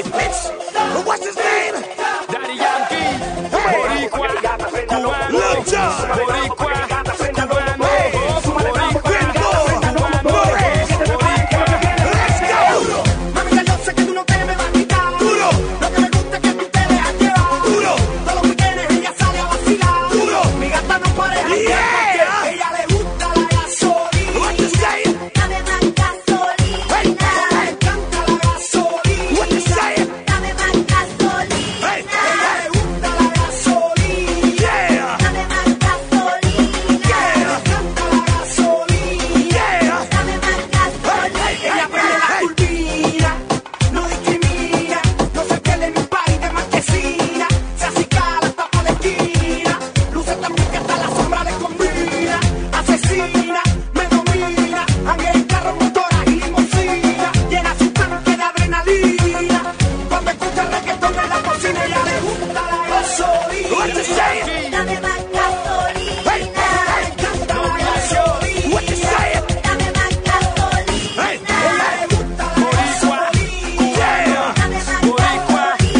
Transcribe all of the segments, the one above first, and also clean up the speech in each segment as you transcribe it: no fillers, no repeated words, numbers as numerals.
What's his name? Daddy Yankee, Boricua, cubano, Boricua, cubano, Let's go! Mami, yo sé que tú no te me vas a quitar. Duro. Lo que me gusta es que tú te dejas llevar. Duro. Todos los weekendes ella sale a vacilar. Duro. Mi gata no pareja. Yeah. Ella le gusta la gasolina. What you say? Dame más gasolina. Hey. Le encanta la gasolina. What you say? Dame más gasolina. Hey. Ella le gusta la gasolina. Yeah. Dame más gasolina. Le encanta la gasolina. Yeah. Dame más gasolina. Ella prende la turbina, no discrimina, no se pierde ni un país de marquesina, se acicala hasta pa' la esquina, luce también que hasta la sombra le combina, asesina, me domina, anda en carro, motora y limusina, llena su tanque de adrenalina, cuando escucha reggaetón en la cocina, ella le gusta la gasolina. What you say? Dame más gasolina. Le encanta la gasolina. What you say? Dame más gasolina. Hey. Ella le gusta la gasolina. Yeah. Dame más Boricua,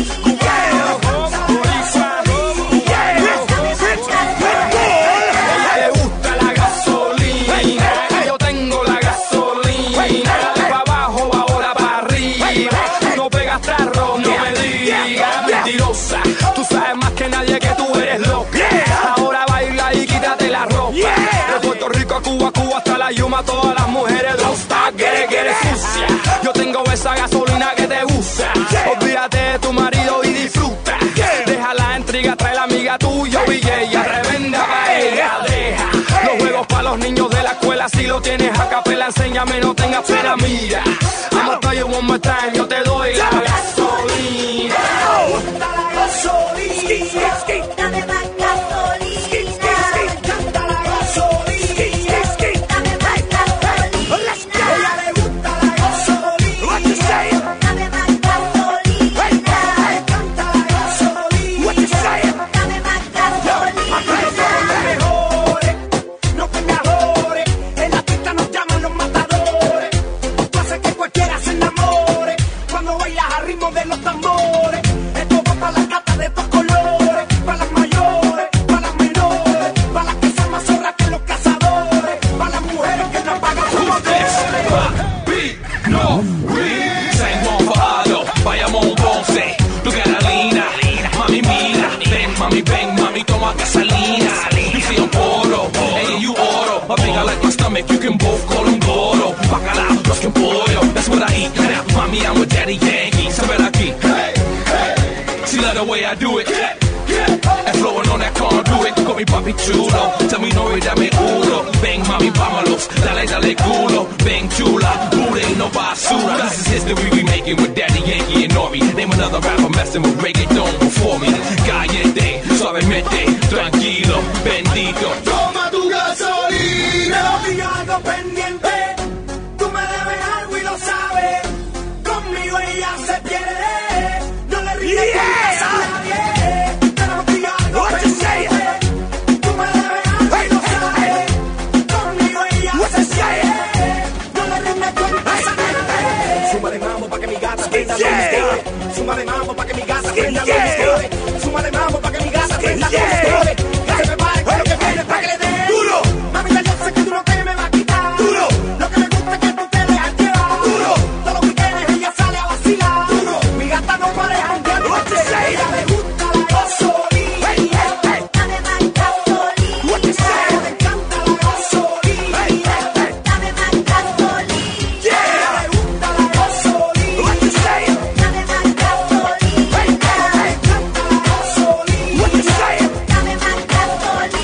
ella le gusta la gasolina. Yo tengo la gasolina. Pa' abajo, ahora pa' arriba. No pegas tarro, no me digas. Mentirosa, tú sabes más que nadie que tú eres loca. Ahora baila y quítate la ropa. De Puerto Rico a Cuba, Cuba hasta la Yuma, todas las mujeres don't stop, get sucia. Yo tengo esa gasolina que te gusta. Olvídate de tu marido y disfruta. Deja la intriga, trae la amiga tuya y ella revenda pa' ella. Deja los juegos para los niños de la escuela. Si lo tienes a capela, enséñame, no tengas pena, mira. I'ma tell you one more time, yo te doy la gasolina. Gusta la gasolina. Dame más gasolina. Le encanta la gasolina. Dame más gasolina. Ella le gusta la gasolina. What you say? Dame más gasolina. Le encanta la gasolina. What you say? Dame más gasolina. Nosotros somos los mejores, no te mejores. En la pista nos llaman los matadores. Tú haces que cualquiera se enamore cuando bailas al ritmo de los tambores. Esto va para las gatas de estos colores, para las mayores, para las menores, para las que son más zorras que los cazadores, para las mujeres que no apagan sus motores. No, San Juan Fado, Bayamón, Ponce, tu Carolina, mami mira, ven, mami toma gasolina. You see I'm poro, hey you oro, I think I like my stomach, you can both call them goro. Bacalao, los que pollo, that's what I eat. Now, mami, I'm with Daddy Yankee, saber aquí. See the way I do it. And flowing on that conduit, call me papi chulo. Tell me no y dame uno. Ven mami, vámonos, dale culo. Ven chula, booty no basura. This is history we making with Daddy Yankee and Nori. Name another rapper messing with reggaeton before me. Caliente, suavemente, tranquilo, bendito. Toma tu gasolina. Te lo digo algo pendiente. Tú me debes algo y lo sabes. Conmigo ella se pierde. No le rindes cuentas a nadie. Te lo digo algo What you say? pendiente. Tú me debes algo y lo sabes. Conmigo ella What se you say? pierde. No le rindes cuentas a nadie. Súmale mambo pa' que mi gata prenda los motores. Súmale mambo pa' que mi gata prenda los motores. Súmale mambo pa' que mi gata prenda los motores. Que se prepare con lo que viene pa' que le dé. Duro. Mamita, yo sé que tú no te me vas a quitar. Duro. Lo que me gusta es que tú te dejas llevar. Duro. Todos los weekendes ella sale a vacilar. Duro. Mi gata no para de janguear. What you say? Ella le gusta la gasolina. Dame más gasolina. What you say? Le encanta la gasolina. Dame más gasolina. Ella le gusta la gasolina. What you say? Dame más gasolina. Le encanta la gasolina. What you say? Dame más gasolina.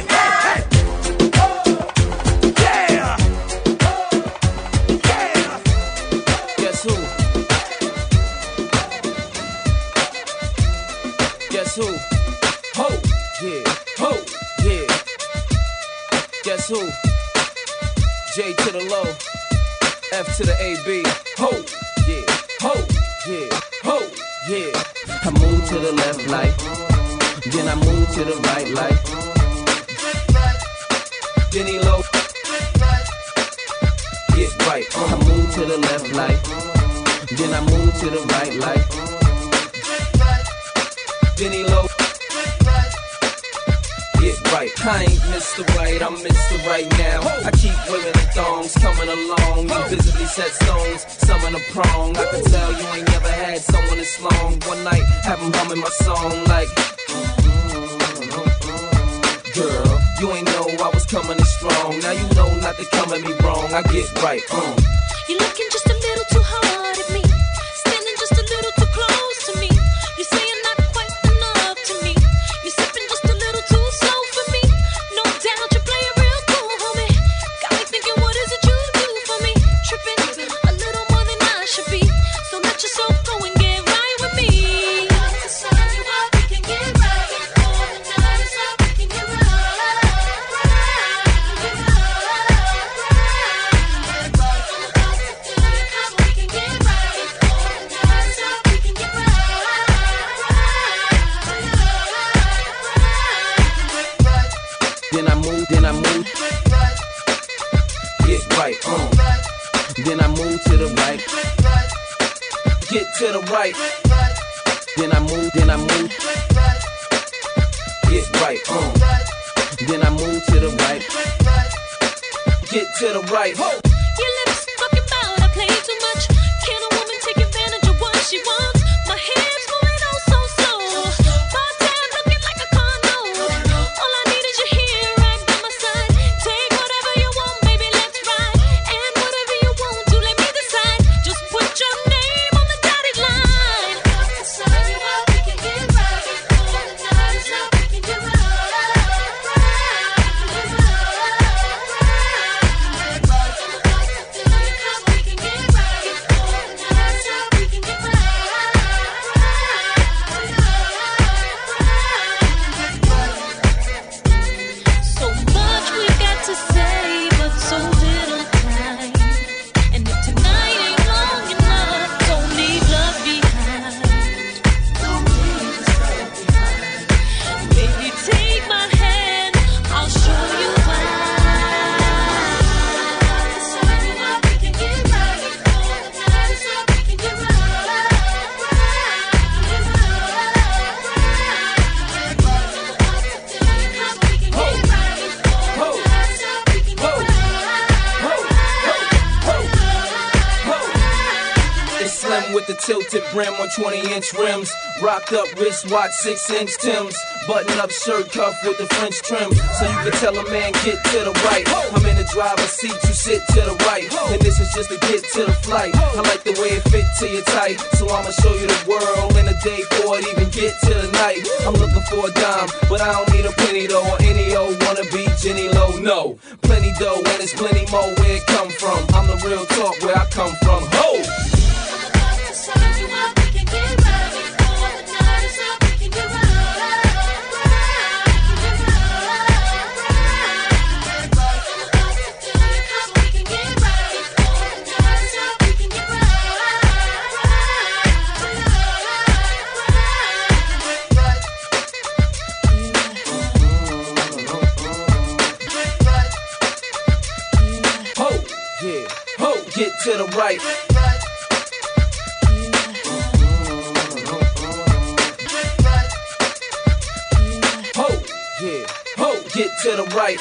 Yeah. Guess who? Guess who? Ho, yeah. Guess who? J to the low, F to the AB. Ho, yeah. I move to the left like, then I move to the right like. Then he low, get right. I move to the left like, then I move to the right like. right. I ain't Mr. Right, I'm Mr. Right now. I keep women in thongs coming along. You visibly set stones, some in a prong. I can tell you ain't never had someone this long. One night, have them humming my song like, girl, you ain't know I was coming in strong. Now you know not to come at me wrong. I get right, You're looking just a little too hard at me, standing just a little too close to me. You say you're not quite enough to me. You're sipping just a little too slow for me. No doubt you're playing real cool, homie. Got me thinking, what is it you do for me? Tripping a little more than I should be. So let yourself go and get right with me. To sign you up, we can get right. Before the night is up, we can get right. Then I move, get right, Then I move to the right, get to the right. Then I move, get right, Then I move to the right, get to the right. Your lips talking about I play too much. Can a woman take advantage of what she wants? My hands moving oh so slow. My time looking like a condo. All I need is your hair right by my side. Take whatever you want, baby, let's ride. And whatever you want to, let me decide. Just put your name on the dotted line. To sign you up, we can get right. Before the night is up, we can get right. So much we got to say, but so little time. And if tonight ain't long enough, don't leave love behind. Baby, take my hand, I'll show you why. To sign you up, we can get right. Before the night is up, we can get right. It's slim with the tilted brim on 20-inch rims. Rocked up wristwatch, 6-inch Timbs. Button up shirt cuff with the French trim. So you can tell a man get to the right. I'm in the driver's seat, you sit to the right. And this is just to get to the flight. I like the way it fit to your tight. So I'ma show you the world in a day before it even get to the night. I'm looking for a dime, but I don't need a penny though. Or any old wanna be Jenny Low, no. Plenty dough and it's plenty more where it come from. I'm the real talk where I come from. Ho! To sign you up, we can get right. Before the night is up, we can get right. Ho! Yeah, ho! Get to the right. Ho! Yeah, ho! Get to the right.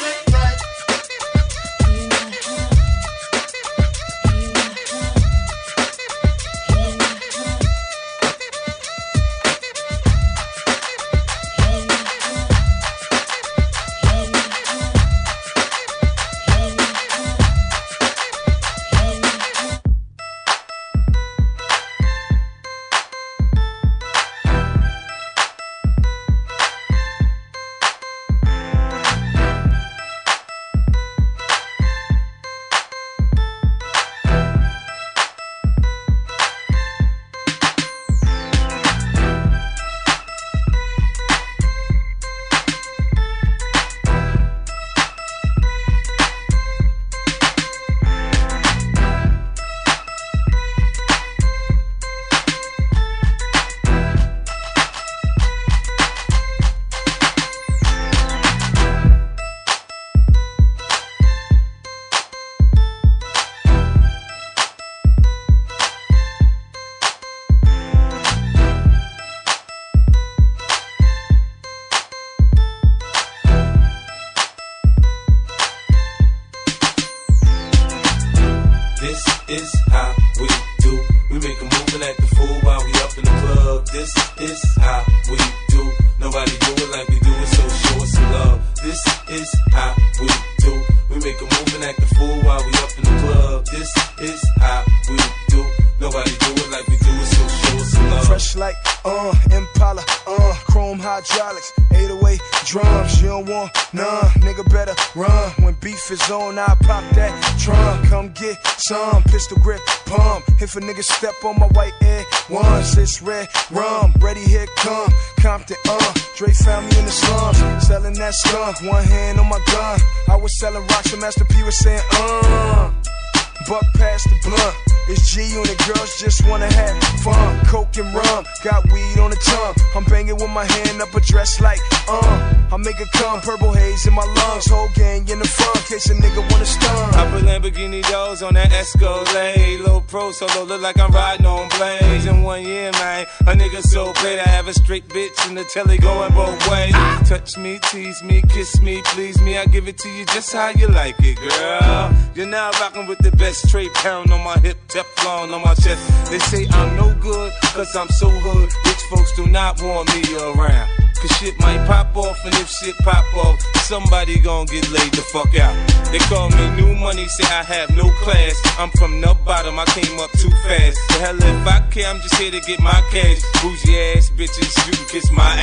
This is how we do. Nobody do it like we do it, so show us some love. This is how we do. We make a move and act a fool while we up in the club. This is how we do. Nobody do it like we do it, so show us some love. Fresh like, Impala, chrome hydraulics, 808 drums. You don't want none, nigga better run. When beef is on, I pop that drum. Come get some, pistol grip, pump. If a nigga step on my white air ones, it's red rum. Ready, here come Compton, Dre found me in the slums, selling that skunk. One hand on my gun. I was selling rocks and Master P was saying, buck past the blunt. It's G-Unit, girls just wanna have fun. Coke and rum, got weed on the tongue. I'm banging with my hand up a dress like, I make it come, purple haze in my lungs. Whole gang in the front, case a nigga wanna stun. I put Lamborghini doors on that Escalade. Low pro solo, look like I'm riding on blades. In 1 year, man, a nigga so great. I have a straight bitch in the telly going both ways. Touch me, tease me, kiss me, please me. I give it to you just how you like it, girl. You're now rocking with the best, straight pound on my hip, Teflon on my chest. They say I'm no good, cause I'm so hood. Rich folks do not want me around. Cause shit might pop off, and if shit pop off, somebody gon' get laid the fuck out. They call me new money, say I have no class. I'm from the bottom, I came up too fast. The hell if I care, I'm just here to get my cash. Bougie ass bitches, you can kiss my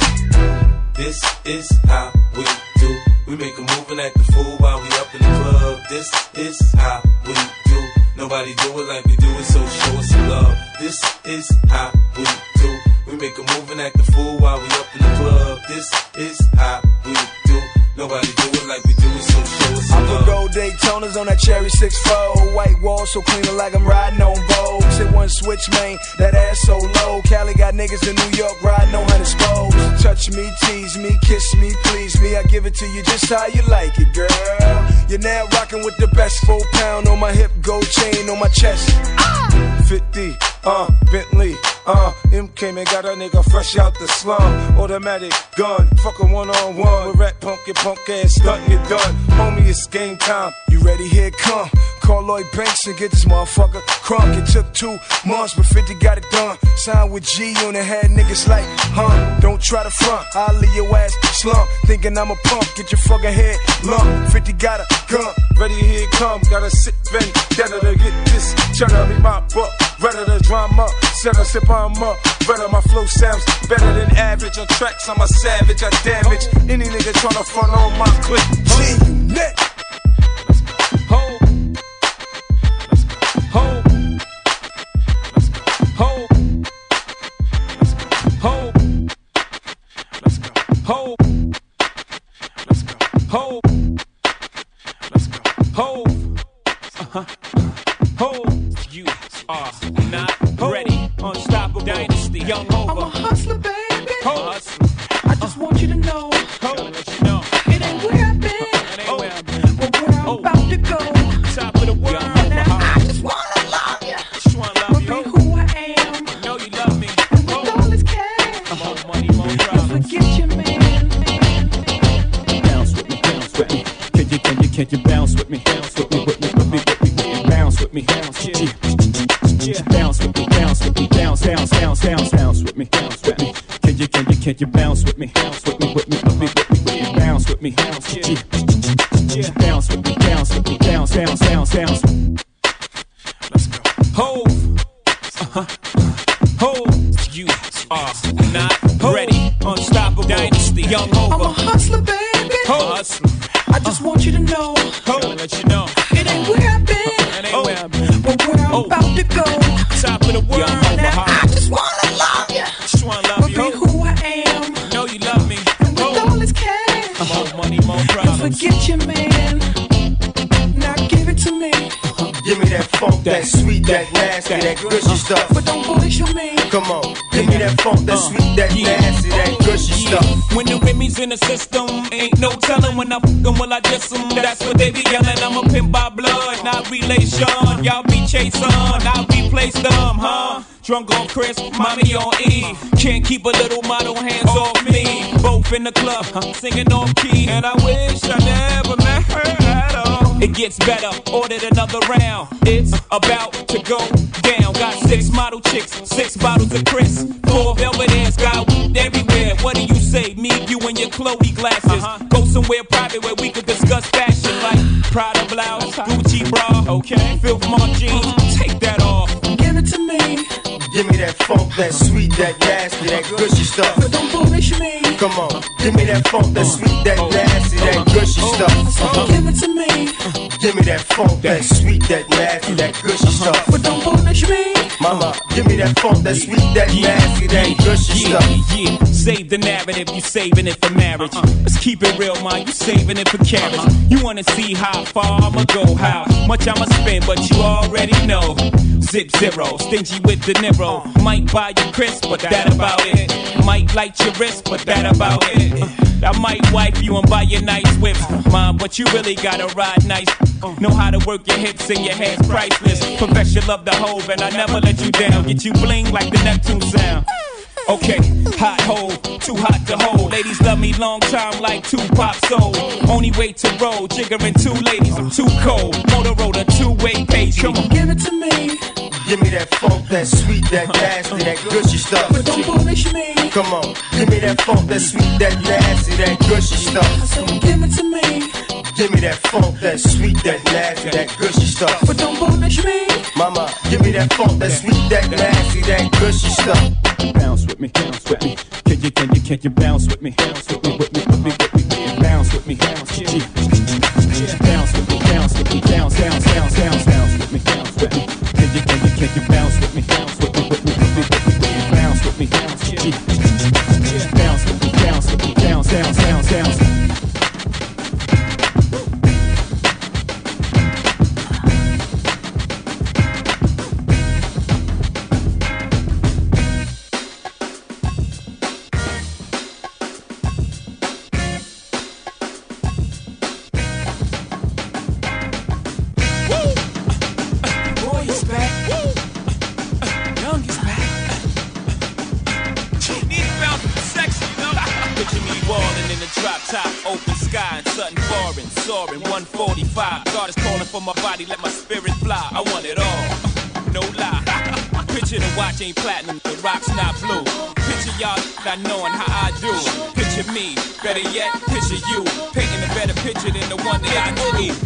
ass. This is how we do. We make a move and act a fool while we up in the club. This is how we do. Nobody do it like we do it, so show us some love. This is how we do. We make a move and act a fool while we up in the club. This is how we do. Nobody do it like we do it, so show us some love. I put gold Daytonas on that cherry 6-4. White wall so clean like I'm riding on Vogues. Hit one switch, man, that ass so low. Cali got niggas in New York riding on 100 spokes. Touch me, tease me, kiss me, please me. I give it to you just how you like it, girl. You're now rocking with the best. 4 pound on my hip, gold chain on my chest. 50, Bentley, MK man got a nigga fresh out the slum. Automatic gun, fuck a one-on-one with rat punk, your punk ass stuntin', you done. Homie, it's game time. You ready? Here it come. Call Lloyd Banks and get this motherfucker crunk. It took 2 months, but 50 got it done. Signed with G-Unit, had niggas like, don't try to front. I'll leave your ass slump. Thinking I'm a punk, get your fucking head lump. 50 got a gun, ready, here it come. Gotta sit vendetta to get this. Tryna be my buck, redder the drama. Set a sip on up, redder my flow sounds better than average. On tracks, I'm a savage, I damage any nigga tryna front on my clip. G-Unit. Ho. Ho. Ho. Ho. Let's go. Ho. Let's go. Ho. Let's go. Ho. Ho. You are not ready. Unstoppable dynasty. Young I'm a Hova. hustler, baby. Ho. Hustler. I just want you to know Ho. Let you know. it ain't where I've been, It ain't where I've been. but where I'm about to go. Top of the world. Now I just wanna love you, Just wanna love but you. be Ho. who I am. Know you love me. And with Ho. all this cash, More money, more problems. forget your man. Bounce with me, bounce with me. Can you bounce with me? Bounce with me, bounce with me. Bounce, yeah. Bounce with me, bounce with me, bounce with me. Bounce with me. Can you bounce with me? Bounce with me, bounce with me. Yeah. Bounce with me, bounce. Let's go. Hove. Hove. You are not ready. Unstoppable dynasty. Young I'm a Hova. hustler, baby. Hustler. I just want you to know Gonna let you know. it ain't where I've been, It ain't where I've been. but where I'm about to go. Top of the world. Now I just wanna love you, Just wanna love but you. be who I am. Know you love me. And with all this cash, More money, more problems. forget your man. Now give it to me, Give me that funk, that sweet, that nasty, that gushy stuff. but don't bullshit me. Come on, give me that funk, that sweet, that nasty, that gushy stuff. When the Remy's in the system, ain't no telling when I fuck 'em, will I diss 'em? That's what they be yelling. I'm a pimp by blood, not relation. Y'all be chasing, I replace them, huh? Drunk on Chris, mommy on E. Can't keep a little model hands off me. Both in the club, singing off key. And I wish I never met her at all. It gets better, ordered another round. It's about to go down. Got 6 model chicks, 6 bottles of Chris, 4 Belvedere's, got weed everywhere. What do you say? Me, you, and your Chloe glasses. Go somewhere private where we could discuss fashion, like Prada blouse, Gucci bra, okay, Filth Mark jeans. Take that off. Give it to me. Give me that funk, that sweet, that nasty, that gushy stuff. But don't foolish me. Come on, give me that funk, that sweet, that nasty, that gushy stuff. Give it to me. Give me that funk, that sweet, that nasty, that gushy stuff. But don't foolish me. Mama, give me that funk, that sweet, that nasty, that gushy stuff. Yeah, save the narrative, you saving it for marriage. Let's keep it real, man, you saving it for carriage. You wanna see how far I'ma go, how much I'ma spend, but you already know. Zip zero, stingy with the Niro. Might buy you crisp, but that about it. Might light your wrist, but that about it. I might wipe you and buy you nice whips, mom, but you really gotta ride nice. Know how to work your hips and your hands priceless. Profess you love the Hove and I never let you down. Get you bling like the Neptune sound. Okay, hot hole, too hot to hold. Ladies love me long time like Tupac soul. Only way to roll, jiggering 2 ladies, I'm too cold. Motorola 2-way page, come on. Give it to me. Give me that funk, that sweet, that nasty, that gushy stuff. But don't foolish me. Come on, give me that funk, that sweet, that nasty, that gushy stuff. So give it to me. Give me that funk, that sweet, that nasty, that gushy stuff. But don't foolish me. Mama, give me that funk, that sweet, that nasty, that gushy stuff. Bounce with me, bounce with me. Can you bounce with me? Bounce with me, with me, with me, with me. Yeah, bounce with me, bounce, yeah. Bounce with me, bounce with me, bounce, bounce, bounce, bounce, bounce with me, bounce with me. Can you bounce with me? Bounce with me, with me, with me, with me. Yeah, bounce with me, bounce, yeah. Bounce with me, bounce with me, bounce, bounce, bounce, bounce. Open sky and something foreign, soaring 145. God is calling for my body, let my spirit fly. I want it all, no lie. Picture the watch ain't platinum, the rock's not blue. Picture y'all not knowing how I do. Picture me, better yet, picture you. Painting a better picture than the one that I need.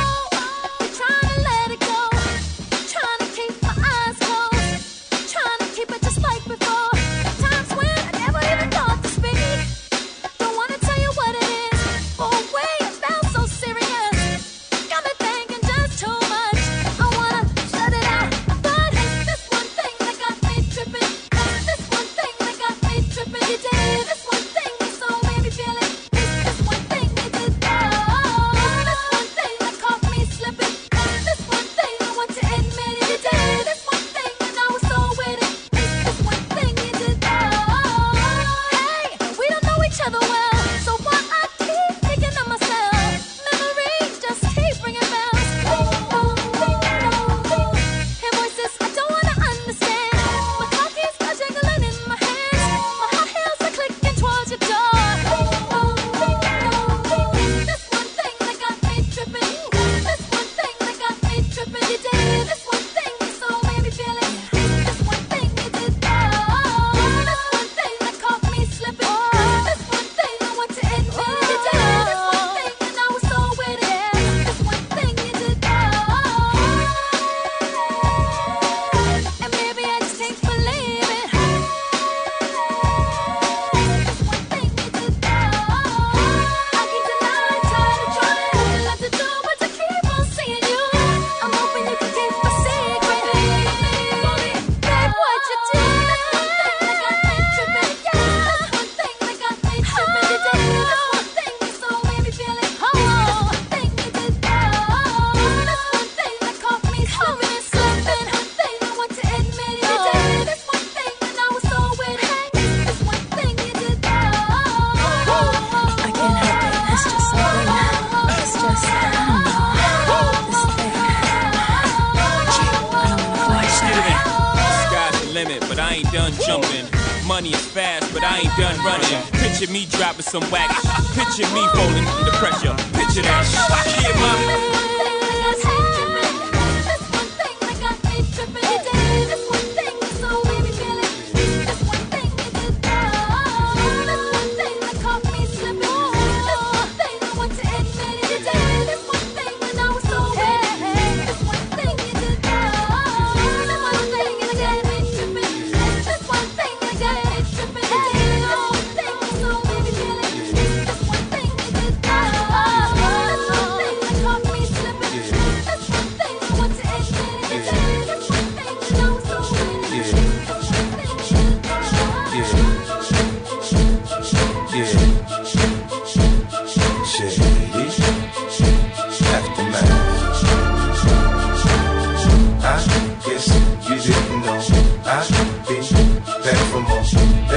Money is fast, but I ain't done running. Picture me dropping some wax. Picture me falling under pressure. Picture that shit. Yeah, mama.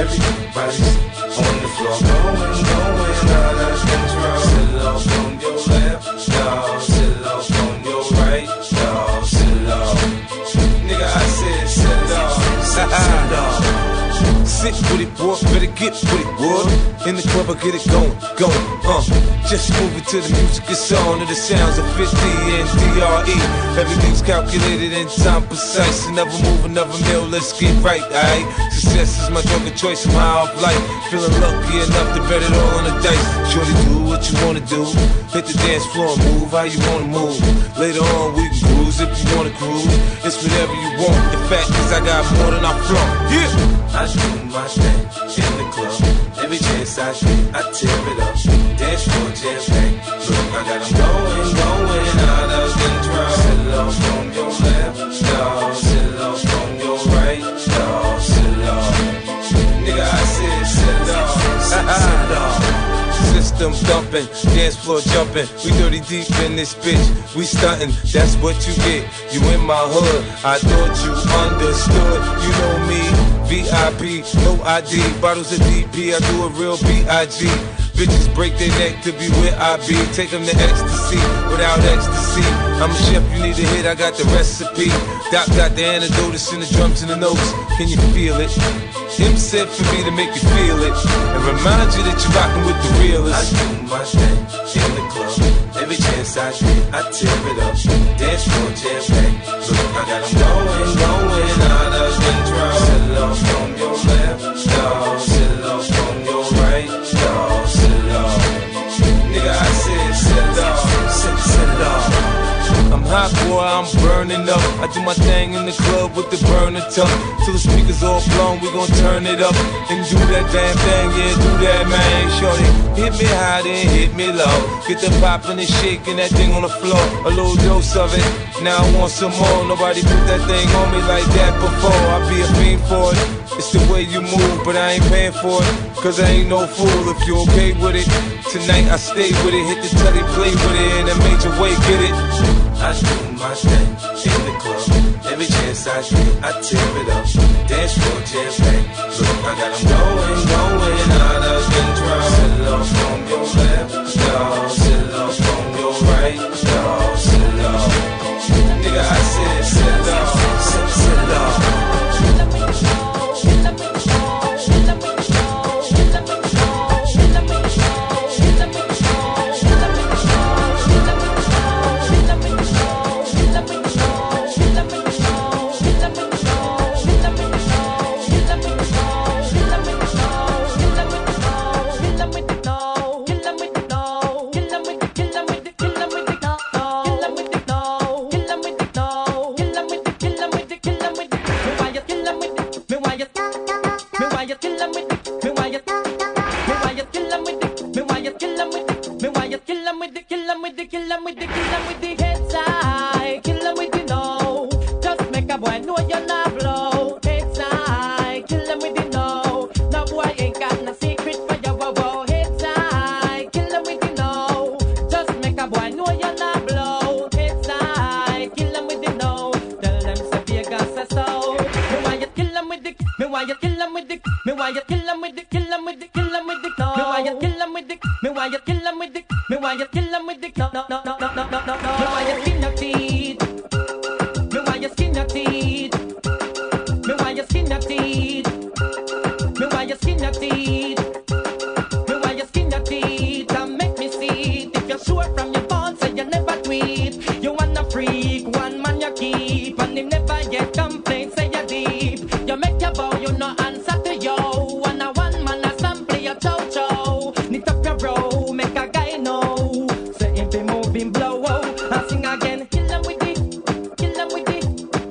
Everybody's on the floor, going out of control. Sit off on your left, y'all. Sit off on your right, y'all. Sit off. Nigga, I said sit off. Sit off. Sit with it, boy, better get with it, boy. In the club, I get it going. Just move it to the music, it's on to the sounds of 50 and DRE. Everything's calculated in time precise. Never move another meal, let's get right, alright? Success is my drug of choice, I'm high off life. Feeling lucky enough to bet it all on the dice. Shorty, do what you wanna do. Hit the dance floor and move how you wanna move. Later on, we can cruise if you wanna cruise. It's whatever you want. The fact is, I got more than I flaunt. Yeah! I do my thing in the club. Every chance I get, I tear it up. Dance floor, jam packed. Look, I got them going out of control. Sit off on your left, y'all. Sit off on your right, y'all. Sit off. Nigga, I said sit off. Sit off. System thumping, dance floor jumping. We 30 deep in this bitch. We stunting, that's what you get. You in my hood, I thought you understood. You know me, VIP, no ID. Bottles of DP, I do a real B.I.G. Bitches break their neck to be where I be. Take them to ecstasy without ecstasy. I'm a chef, you need a hit, I got the recipe. Doc got the antidote, it's in the drums and the notes. Can you feel it? Him said for me to make you feel it and remind you that you're rocking with the realest. I do my thing in the club. Every chance I get, I tear it up. Dance floor, jam packed. Look, I got them going out of control. Sit off on your left, y'all. Sit off on your right, y'all. Sit off. Nigga, I said sit off. Sit off. I'm hot, boy, I'm burning up. I do my thing in the club with the burner tuck. Till the speakers all blown, we gon' turn it up and do that damn thing, yeah, do that, man. Shorty, hit me high, then hit me low. Get the poppin' and shaking that thing on the floor. A little dose of it, now I want some more. Nobody put that thing on me like that before. I be a fiend for it. It's the way you move, but I ain't paying for it. Cause I ain't no fool if you okay with it. Tonight I stay with it, hit the telly, play with it in a major way, get it. I do my thing in the club. Every chance I get, I tear it up. Dance floor, jam packed. Look, I got them going out of control. Sit off on your left, y'all. Sit off on your right, y'all. Sit off. Nigga, I said sit off. Sit off.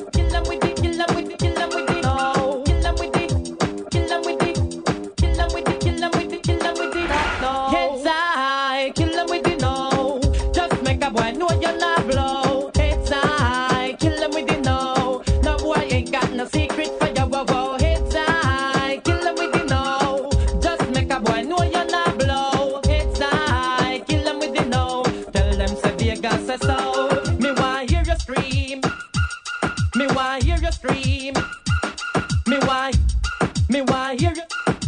Kill 'em with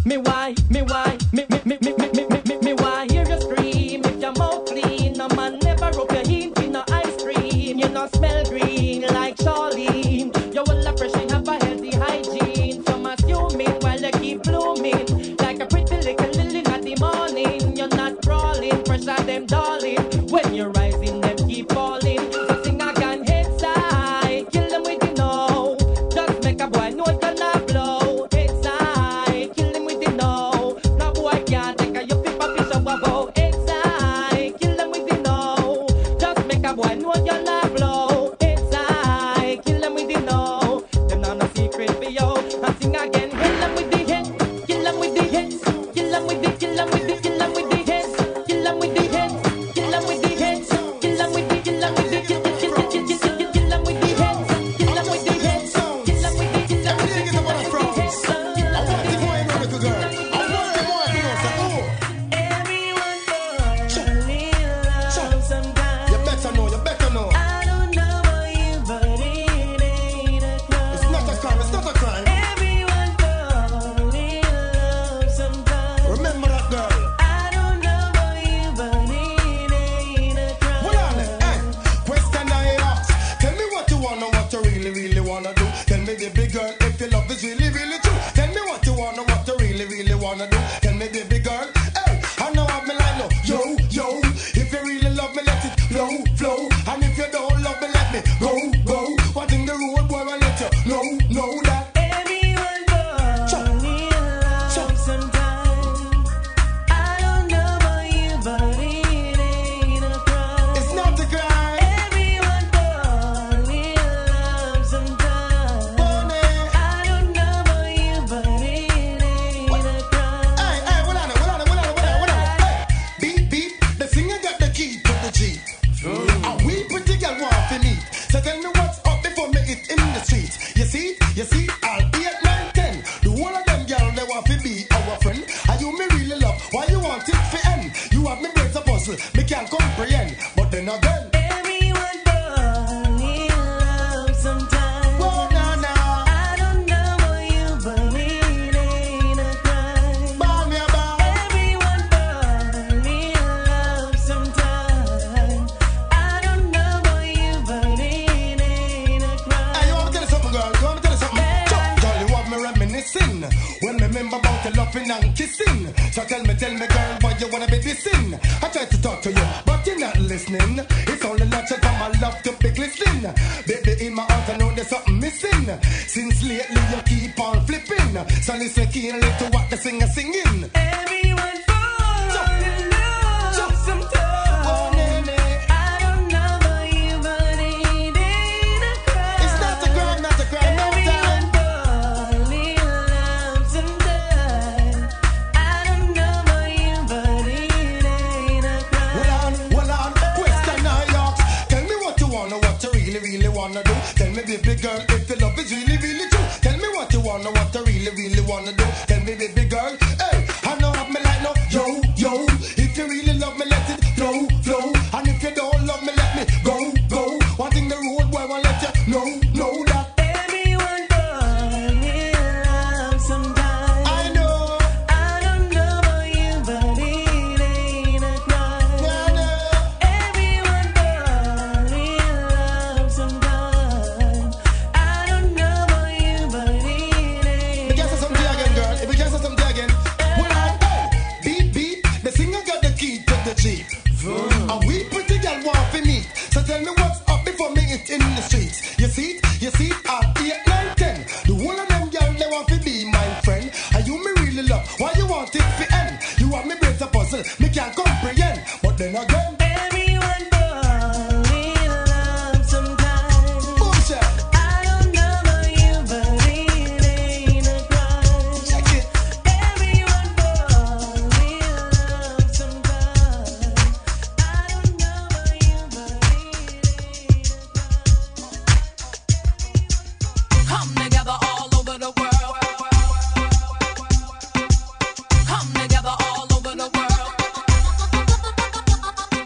Me why, me why hear you scream if your mouth clean. No man never rub your heat in no ice cream. You no smell green like Charlene. You will appreciate have a healthy hygiene. Some assuming while you keep blooming like a pretty little lily in the morning. You're not crawling, pressure them darling. When you're rising, them keep falling. So sing again, head side, kill them with the no. Just make a boy know you're not blow. Head side, kill them with the no. No boy can't take a you flip a fish up above. Head side, kill them with the no. Just make a boy know you're not blow. Head side, kill them with the no. Them not no secret for you. And sing again, kill them with the head, kill them with the head, kill them with the, kill them with the, kill them with the head, kill them with the head, kill them with the head, kill them with the, kill them with the, kill them with the head, kill them with the head, kill them with the, kill them with the, kill them with the head. You better know, you better know. I don't know about you, but it ain't a crime. It's not a crime, it's not a crime. Everyone fall in love sometimes. Remember that girl. I don't know about you, but it ain't a crime. Hold on, hey. Question I ask. Tell me what you wanna, what you really, really wanna do. Tell me, baby girl, if your love is really, really true. Tell me what you wanna, what you really, really wanna do. Tell me, baby girl, hey, I know I'm like, no, yo, yo. If you really love me, let it flow, flow. And if you don't love me, let me go, go. What in the road, boy, I let you know that. Everyone fall in love sometimes. I don't know about you, but it ain't a crime. It's not a crime. Everyone fall in love sometimes. Money. I don't know about you, but it ain't a crime. Hey, hold on. Hey, beep, beep. The singer got the key to the Jeep. And we pretty girl want to meet. So tell me what's up before me it in the streets. You see, I'll 8, 9, 10. The whole of them girl they want to be our friend. And you me really love. Why you want it to end? You have me brains a puzzle. Me can't comprehend. But then again, Everyone fall in love sometimes. whoa, nah. I don't know about you, but it ain't a crime. Ball me about. Everyone fall in love sometimes. I don't know about you, but it ain't a crime. Hey, you want me to tell you something, girl? You want me to tell you something? Yeah. Girl, you have me reminiscing when me remember about your loving and kissing. So tell me, girl, why you wanna be dissing? I tried to talk to you, but you're not listening. It's only natural for my love to be glistening. Baby, in my heart, I know there's something missing. Since lately, you keep on flipping. So listen keenly to what the singer singing. Everyone fall in love sometimes. Oh, nene. I don't know about you, but it ain't a crime. It's not a crime, no time. Everyone fall in love sometimes. I don't know about you, but it ain't a crime. Hold on. Question I ask. Tell me what you wanna, what you really, really wanna do. Tell me, baby girl, if your love is really, really true. Tell me what you wanna, what you really, really wanna do. Tell me, baby girl, hey, I know have me like no, yo. If you really love me, let it flow, flow. And if you don't love me, let me go, go. One thing the road boy won't let you know that. Everyone fall in love sometimes. I know, I don't know about you, but it ain't a crime. nah. Everyone fall in love sometimes. I don't know about you, but it We ain't. can't say something again, girl. If we can't say something again, well, hey, beep. The singer got the key to the Jeep. And we pretty girl want to meet. So tell me what's up before me it in the streets. You see, I'll 8, 9, 10. The whole of them girl they want to be my friend. And you me really love. Why you want it to end? You want me brains a puzzle. Me can't comprehend. But then again, Everyone fall in love sometimes. bullshit. I don't know about you, but it ain't a crime. Check it. Everyone fall in love sometimes. I don't know about you, but it ain't a crime. Come together all over the world. Come together all over the world.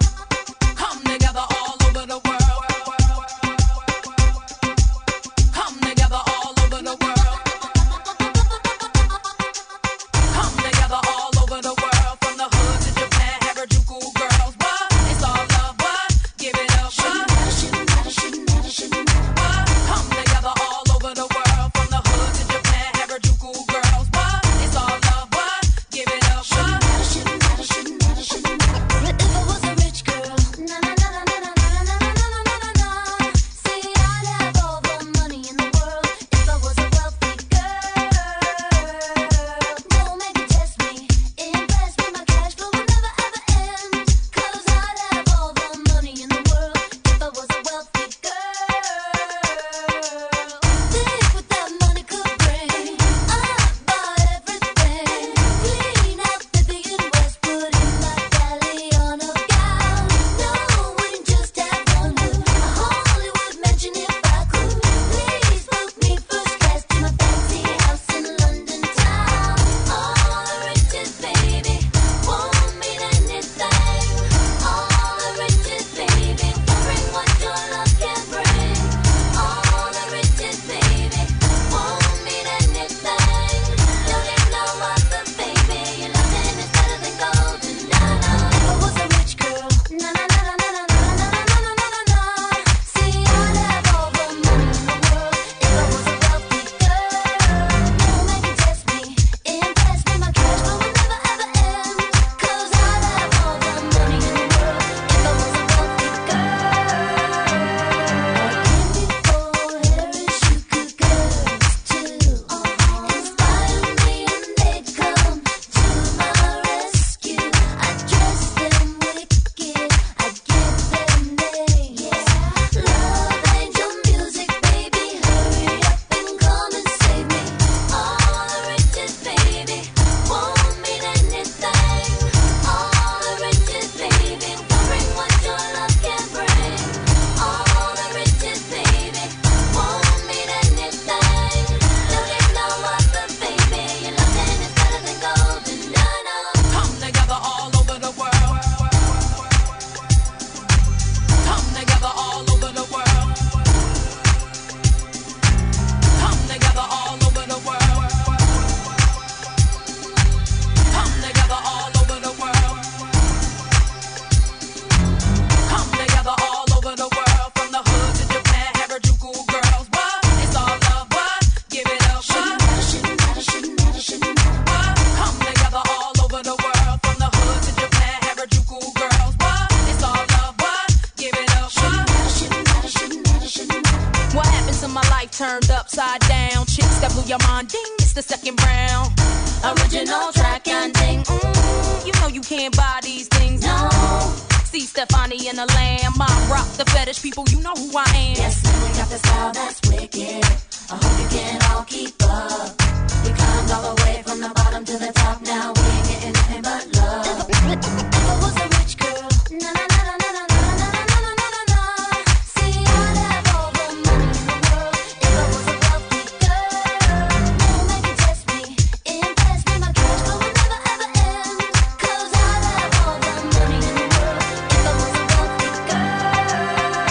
your mind, ding, it's the second round. Original track and ding, you know you can't buy these things, no. See Stefani and the Lamb, I rock the fetish people, you know who I am. Yes, man, we got the style that's wicked. I hope you can all keep up. We climbed all the way from the bottom to the top. Now we ain't getting nothing but love. If I was a rich girl, na na na na na na na na na na na na. See, I'd have all the money in the world. If I was a wealthy girl, no man can test me, impress me. My cash flow will never ever end. 'Cause I'd have all the money in the world. If I was a wealthy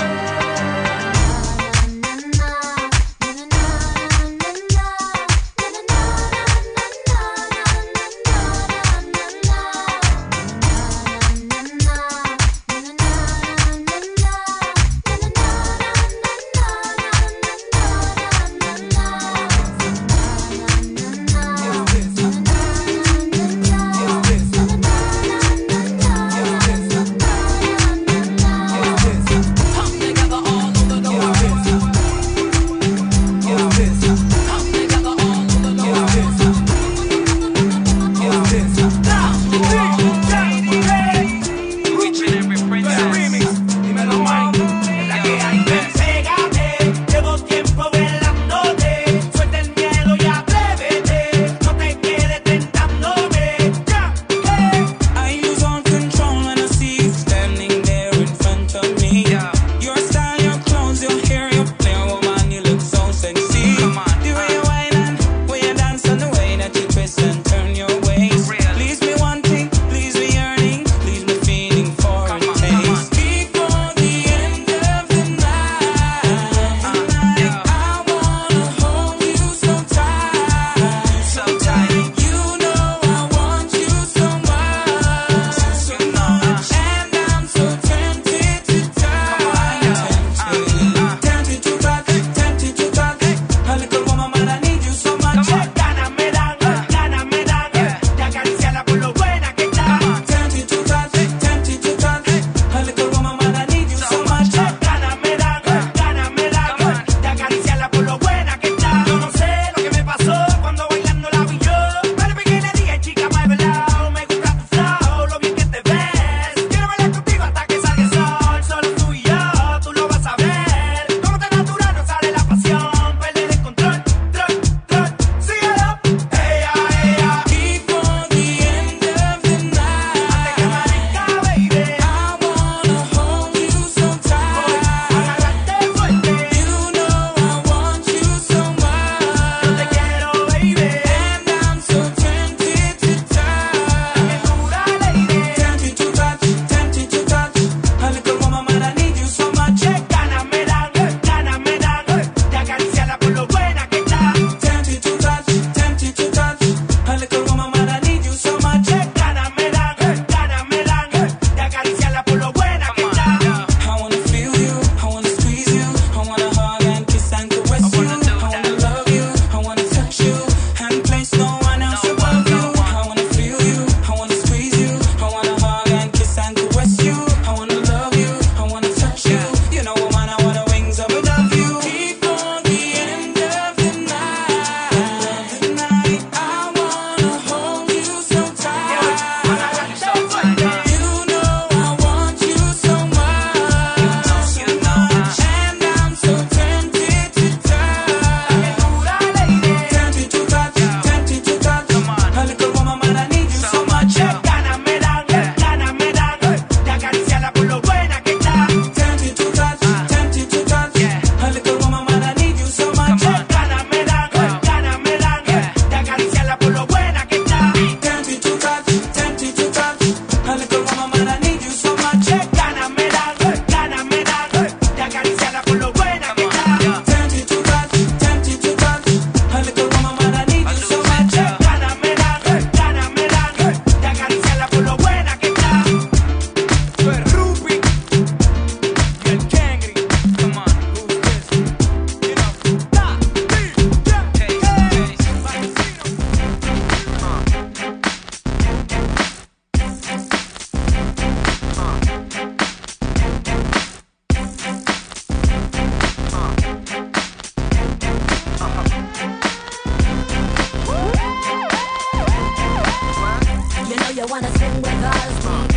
girl. Na na na na na na na na na. us.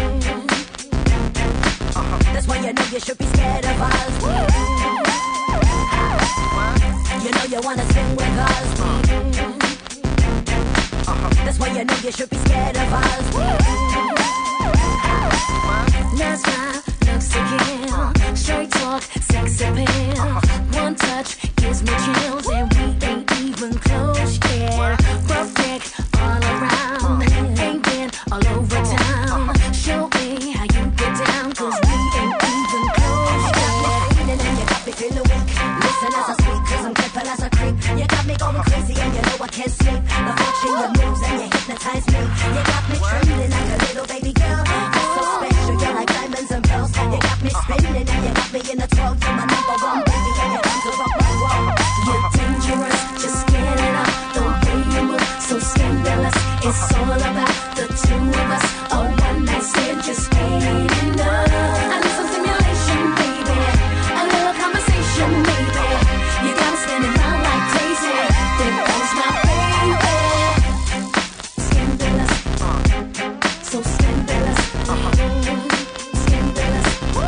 That's why you know you should be scared of us. You know you wanna spin with us. That's why you know you should be scared of us. Now smile, looks to kill. Straight talk, sex appeal. One touch gives me chills, and we ain't even close yet. Rough neck all around, ain't been all over town. Show me how you get down, 'cause we ain't even close yet. And you got me feeling weak. Listen as I speak, 'cause I'm careful as a creep. You got me going crazy, and you know I can't sleep. The watching your moves, and you hypnotize me. You got me trembling like a little baby girl. You're so special, you're like diamonds and pearls. You got me spinning, and you got me in a 12. You're my number one baby, and you come to rock my world. You're dangerous, just get it up. The way you move, so scandalous. It's all about the two of us. A one night stand just ain't enough. I need some stimulation, baby. A little conversation, maybe. You got me spinning round like crazy. There goes my baby. Scandalous, so scandalous. Scandalous,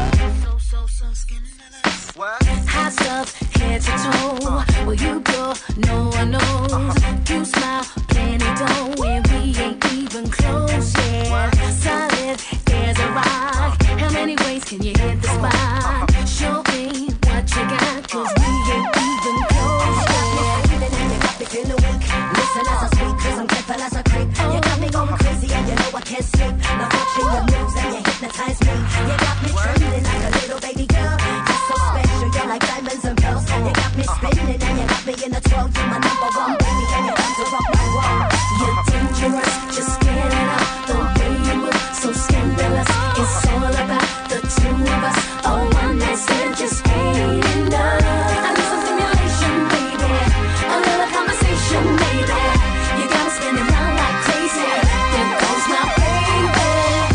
so scandalous. Hot stuff, head to toe. Where you go, no one knows. You smile, plenty dough, and we ain't even close yet. Solid as a rock. How many ways can you hit the spot? Show me what you got, 'cause we ain't even close yet. And you got me feeling weak. Listen as I speak, 'cause I'm careful as a creep. You got me going crazy, and you know I can't sleep. The watching your moves, and you hypnotize me. You got me trembling like a little baby girl. You're so special, you're like diamonds and pearls. You got me spinning, and you got me in a 12. You're my number one baby, and you come to rock my world. You're dangerous, just get it up. The way you move, so scandalous. It's all about the two of us. A one night stand just ain't enough. I need some stimulation, baby. A little conversation, maybe. You got me spinning round like crazy. There goes my baby.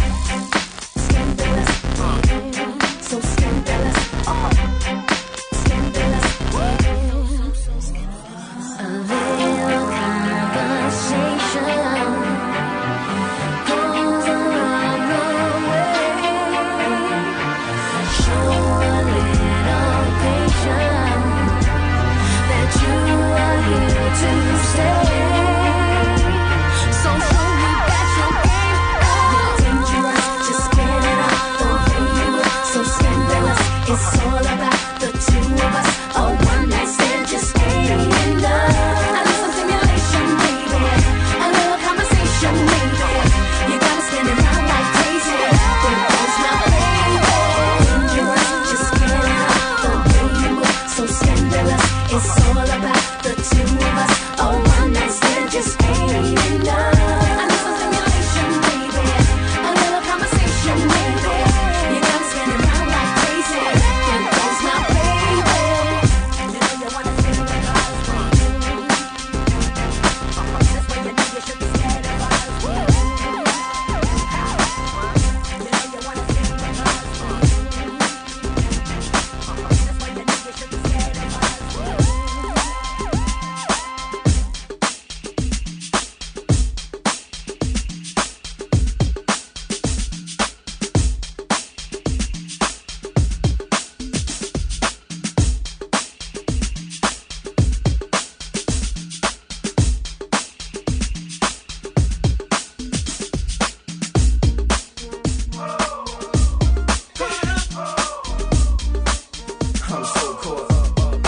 Scandalous, so scandalous. Scandalous. A little conversation goes a long, long way. Show a little patience that you are here to stay. So show me that your game up. You're dangerous, just get it up. The way you move, so scandalous. It's all about the two of us. A one night stand just ain't enough. I need some stimulation, baby. A little conversation, maybe. You got me spinning round like crazy. There goes my baby. Dangerous, just get it up. The way you move, so scandalous. It's all about the two of us. A one night stand just ain't enough. I need some stimulation, baby. A little conversation, maybe. You got me spinning round like crazy. There goes my baby. You know you wanna spin with us. That's when you know you should be scared of us. You know you wanna spin with us. That's when you know you should be scared of us. I'm so caught up.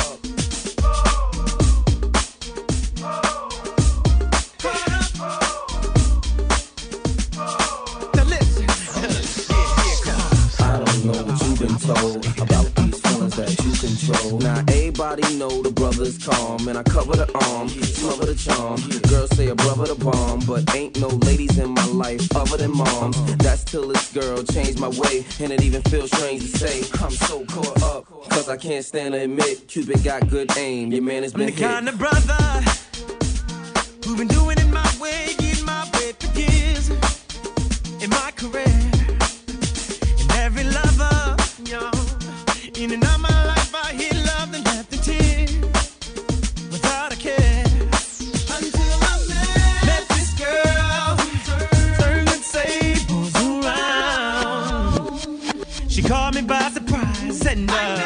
Now listen. I don't know what you've been told about these feelings that you control. Now everybody know the brother's calm, and I cover the arm, cover the charm. Girls say a brother the bomb, but ain't no ladies in my life other than moms. That's till this girl changed my way, and it even feels strange to say I'm so caught up, 'cause I can't stand to admit Cupid got good aim. Your man has I'm been the hit. kind of brother who been doing it my way, getting my way for years in my career. And every lover, yo, in and out my life, I hear love and left the tears without a care. Until I met this girl, turned the tables on tonight.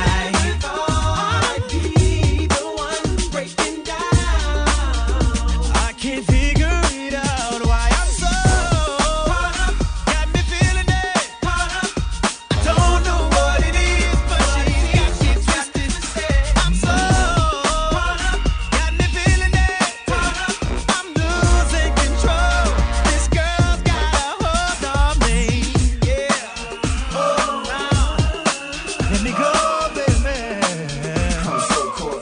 I can't figure it out why I'm so got me feeling it. I don't know what it is, but she got me twisted. I'm so got me feeling it. I'm losing control. This girl's got a hold on me. Yeah. Oh, let me go, baby. I'm so caught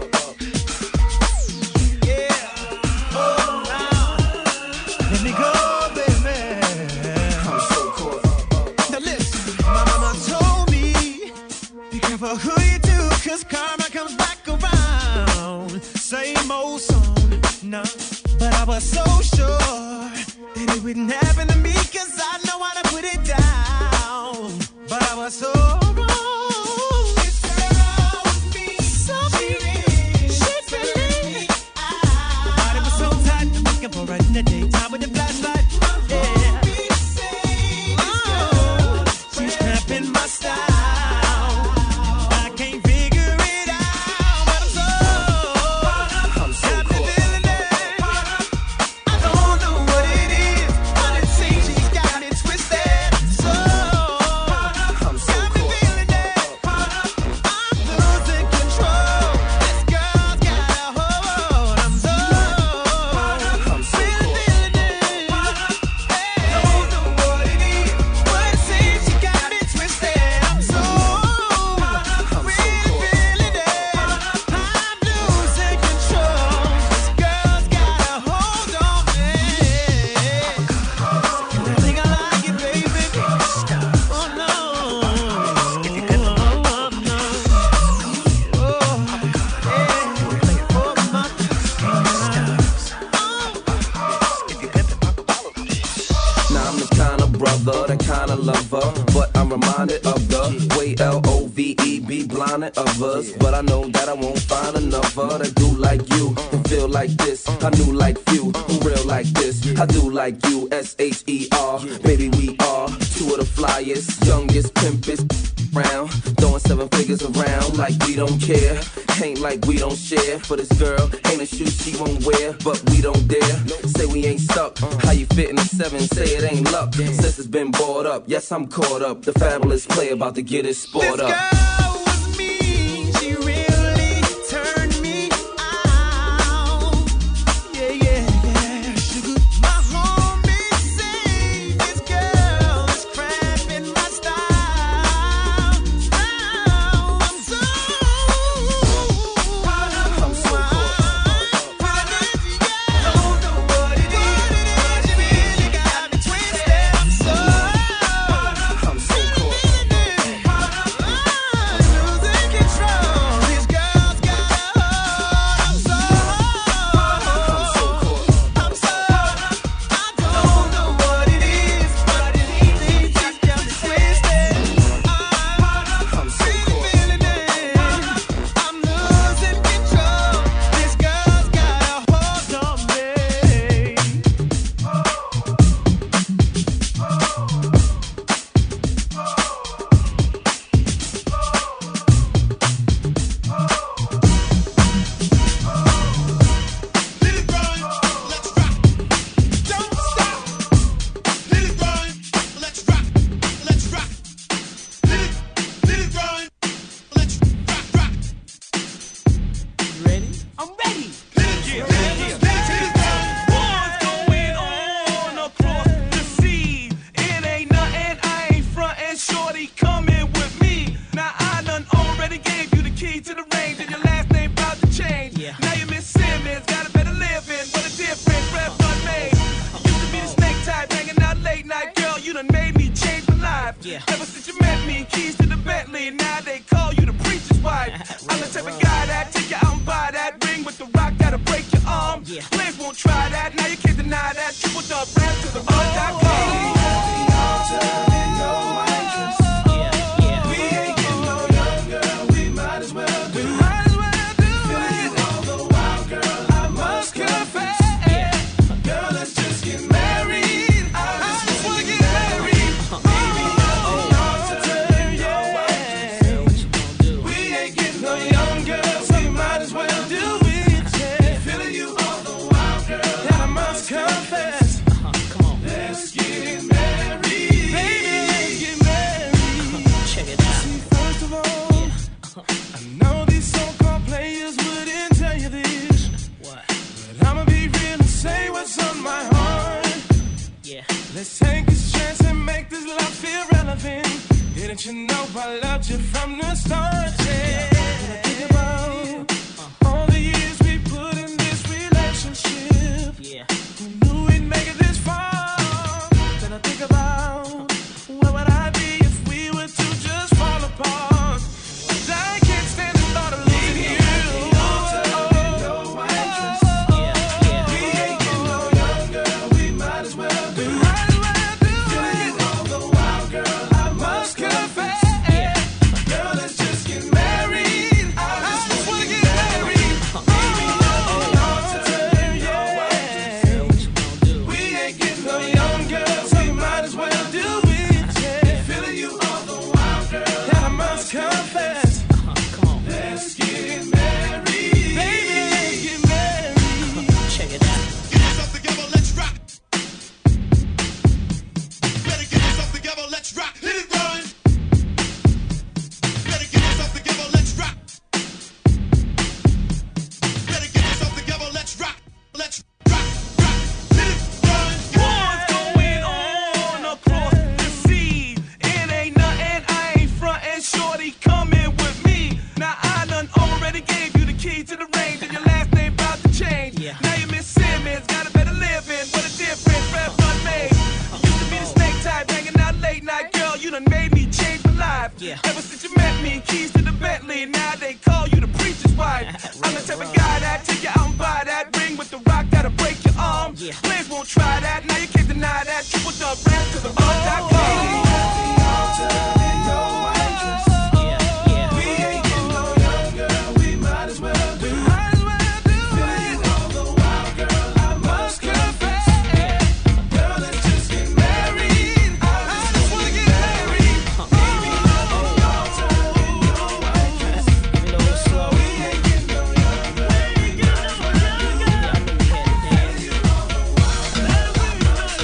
Let me go, baby. I'm so caught Now listen, my mama told me, be careful who you do, cause karma comes back around. Same old song, no. But I was so sure that it wouldn't happen to me, cause I know how to put it down. But I was so wrong. This girl with me, so she really, my body was so tight, I'm looking for her in the daytime with the flashlight. Yeah. Oh, she's cramping my style. I can't figure it out, but I'm so got me feeling it. I don't know what it is, but it seems she's got it twisted. So I'm so got me caught feeling it. I'm losing control. This girl's got a hold. I'm so caught feeling it. Don't know what it is, but it seems she got me twisted. I'm so really feeling it. I'm losing control. This girl's got a hold on me. I think I like it, baby. Oh no. Now I'm the kind of brother, the kind of lover, but I'm reminded of the way L-O-V-E be blinded of us. But I know that I won't find another that do like you, and feel like this. I knew like few, who real like this. I do like you, S-H-E-R. Baby, we are two of the flyest, youngest, pimpest round, throwing 7 figures around like we don't care. Ain't like we don't share. For this girl, ain't a shoe she won't wear, but we don't dare. Say we ain't stuck. How you fit in the 7? Say it ain't luck. Since it's been bought up, yes I'm caught up. The fabulous player about to get his sport up. Girl was me, she really turned me out. Yeah, yeah, yeah. Sugar, my homies say this girl is cramping my style. I'm so don't know what it is. She really got me twisted. I'm so losing control. This girl's got a hold. I'm so I don't know what it is, but it seems she's got me twisted. I'm really feeling it. I'm losing control. This girl's got a hold on me. Let it run, let's rock. Don't stop. Let it run, let's rock. Let's rock. Let it run, let's rock. You ready? I'm ready. What's going on across the sea? It ain't nothing, I ain't frontin', shorty, coming with me. Now I done already gave you the key to the range, and your last name about to change. Now you Miss Simmons, got a better living, what a difference Rev done made. Used to be the snake type, hanging out late night, girl, you done made me change my life. Ever since you met me, keys to the Bentley, now they call you the preacher's wife. I'm the type of guy that take you out and buy that ring with the rock that'll break your arm. Players won't try that, now you can't deny that. Triple dub rap to the rock.com. We ain't getting no younger, we might as well do it. Feeling all the wild, girl, I must confess. Girl, let's just get married. I just wanna get married. Baby, at the altar, your wife. Let's take this chance and make this love feel relevant. Didn't you know I loved you from the start? Yeah. When I think about all the years we put in this relationship, yeah. Who knew we'd make it this far? Then I think about where would I be if we were to just fall apart? 'Cause I can't stand the thought of losing you. We ain't getting no younger, we might as well do it. All the while, girl, I must confess. Girl, let's just get married. I just wanna get married. Baby, on the altar, yeah. We ain't getting no younger, so we might as well do it, yeah. Feeling you all the while, girl, I must confess. Let's get married. Baby, let's get married. Check it out. Get yourself together, let's rock. Better get yourself together, let's rock. Hit it, run. Better get yourself together, let's rock. Better get yourself together, let's rock. Let's rock, rock. Hit it, run. What's going on across the sea? It ain't nothing, I ain't frontin', shorty, come in with me. Now I done already gave you the key to the range, and your last name about to change. Now you Miss Simmons, got a better living, what a difference Rev done made. Used to be the snake type, hanging out late night, girl, you done made me change my life. Ever since you met me, keys to the Bentley, now they call you the preacher's wife. I'm the type of guy that take you out and buy that ring with the rock that'll break your arm. Players won't try that, now you can't deny that. Triple dub rap to the bar.com. We ain't getting no younger, we might as well do it. Feeling all the while, girl, I must confess. Girl, let's just get married. I just wanna get married. Baby, on the altar, in your white dress. We ain't getting no younger, we might as well do it. Feeling you all the while, girl, I must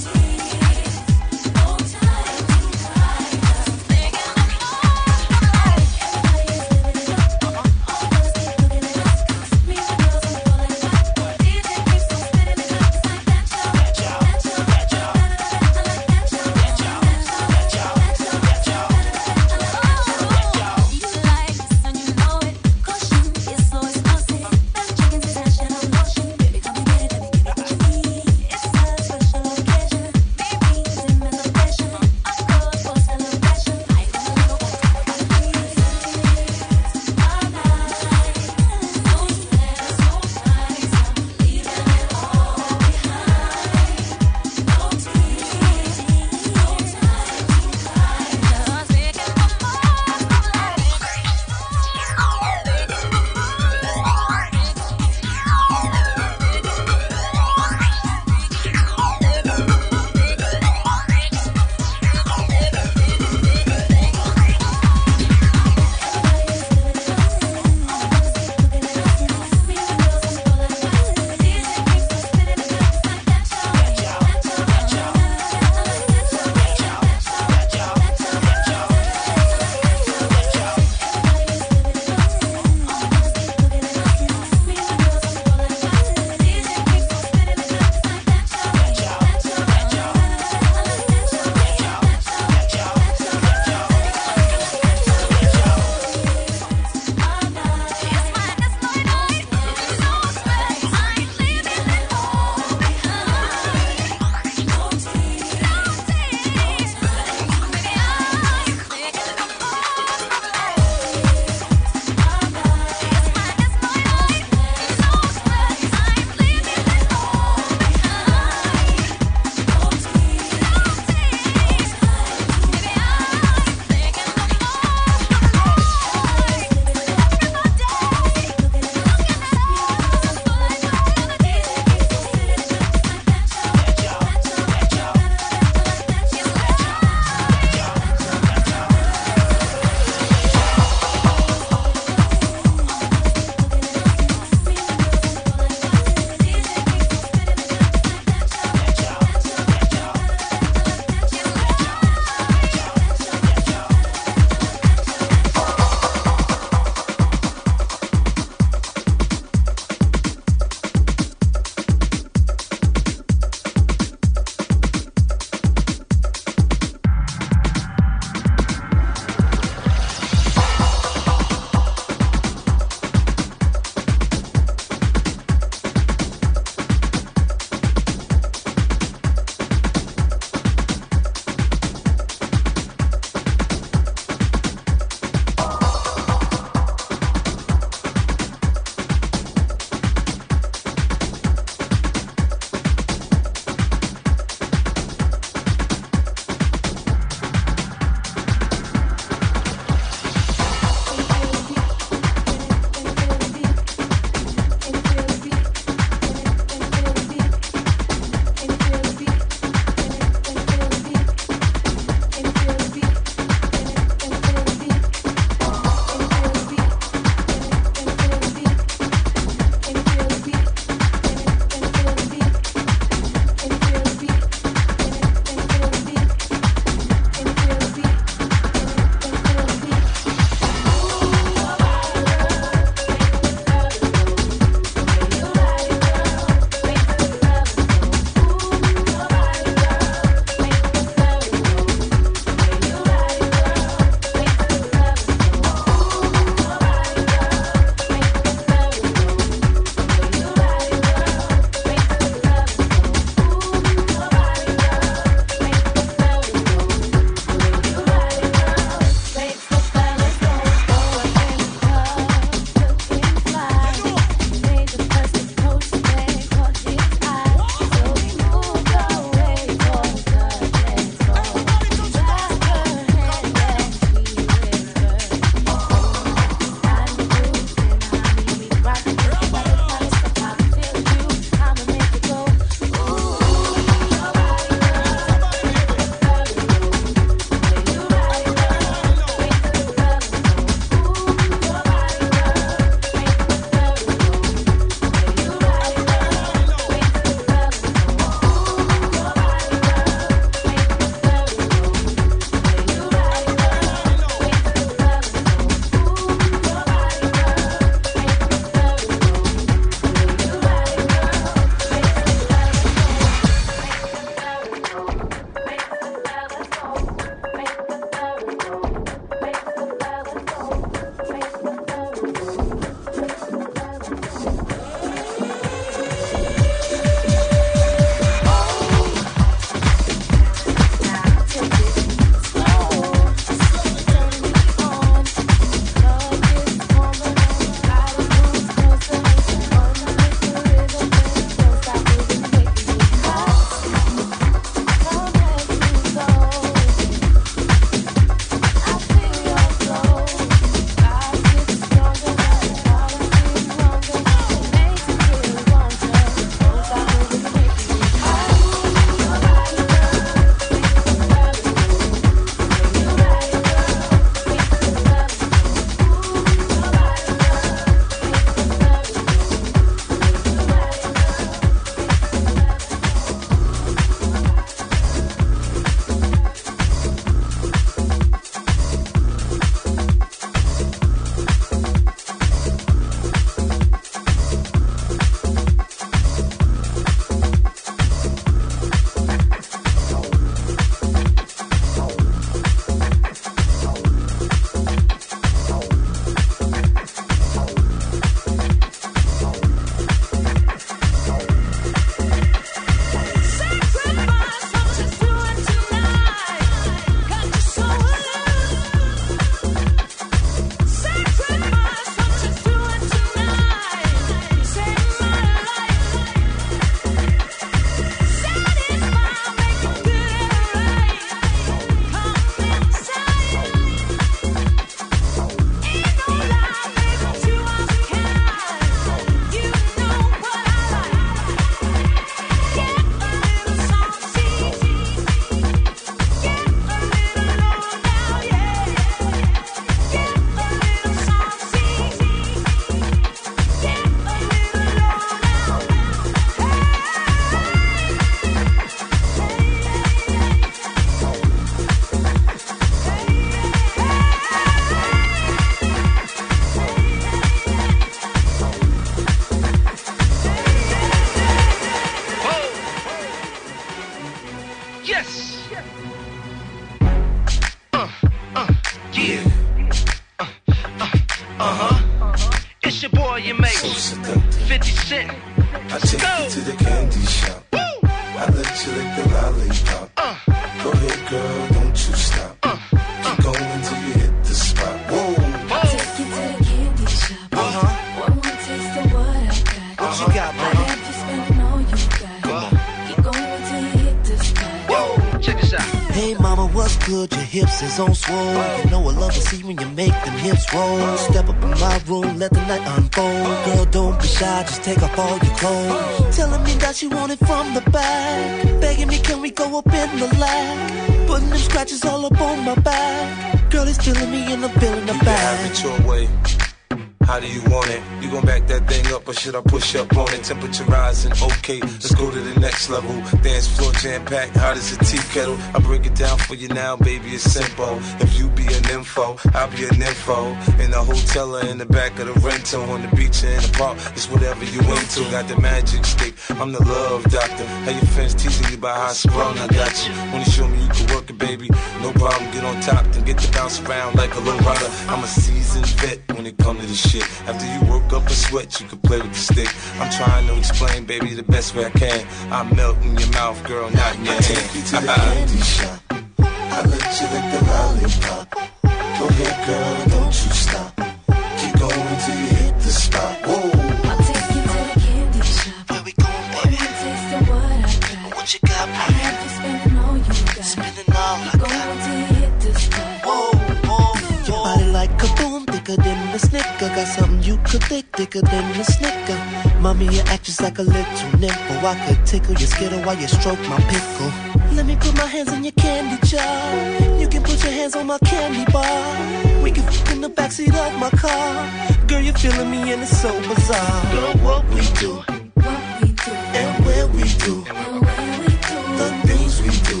so seductive. 50 Cent. I take you to the candy shop. I let you lick the lollipop. Go ahead, girl, don't you stop. Keep going till you hit the spot. Whoa. Take you to the candy shop. One more taste of what I got. What you got, I mama? have you spending all you got. Keep going till you hit the spot. Yo, check this out. Hey mama, what's good? Your hips is on swole. You know I love to see when you make them hips roll. Step up in my room, let the night unfold. Girl, don't be shy, just take off all your clothes. Telling me that you want it from the back. Begging me, can we go up in the lag? Putting them scratches all up on my back. Girl, it's killing me and I'm feeling the You can back. have it your way. How do you want it? You gon' back that thing up or should I push up on it? Temperature rising, okay, let's go to the next level. Dance floor jam-packed, hot as a tea kettle. I break it down for you now, baby, it's simple. If you be an info, I'll be an info. In the hotel or in the back of the rental, on the beach or in the park, it's whatever you into. Got the magic stick, I'm the love doctor. How your friends teasing you about how I sprung, I got you. Wanna show me you can work it, baby? No problem, get on top, then get to bounce around like a low rider. I'm a seasoned vet when it comes to this shit. After you work up a sweat, you can play with the stick. I'm trying to explain, baby, the best way I can. I melt in your mouth, girl, not in your hand. Take you to the candy shop. I let you lick the lollipop. Go ahead, girl, don't you stop. Keep going till you hit the spot. Whoa. I'll take you to the candy shop. Where we going, baby? One more taste of what I got. What you got, I have you spending all you got. Spending all I Keep got. going till you hit the spot. Whoa, your body like a boom, thicker than a snicker. Got something you could lick, thicker than a snicker. Mommy, you act just like a little nipple. I could tickle your skittle while you stroke my pickle. Let me put my hands in your candy jar. You can put your hands on my candy bar. We can f in the backseat of my car. Girl, you're feeling me and it's so bizarre. Girl, what we do, What we do, and where we do, and where we do. the things we do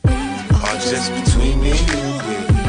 Are just between me and you.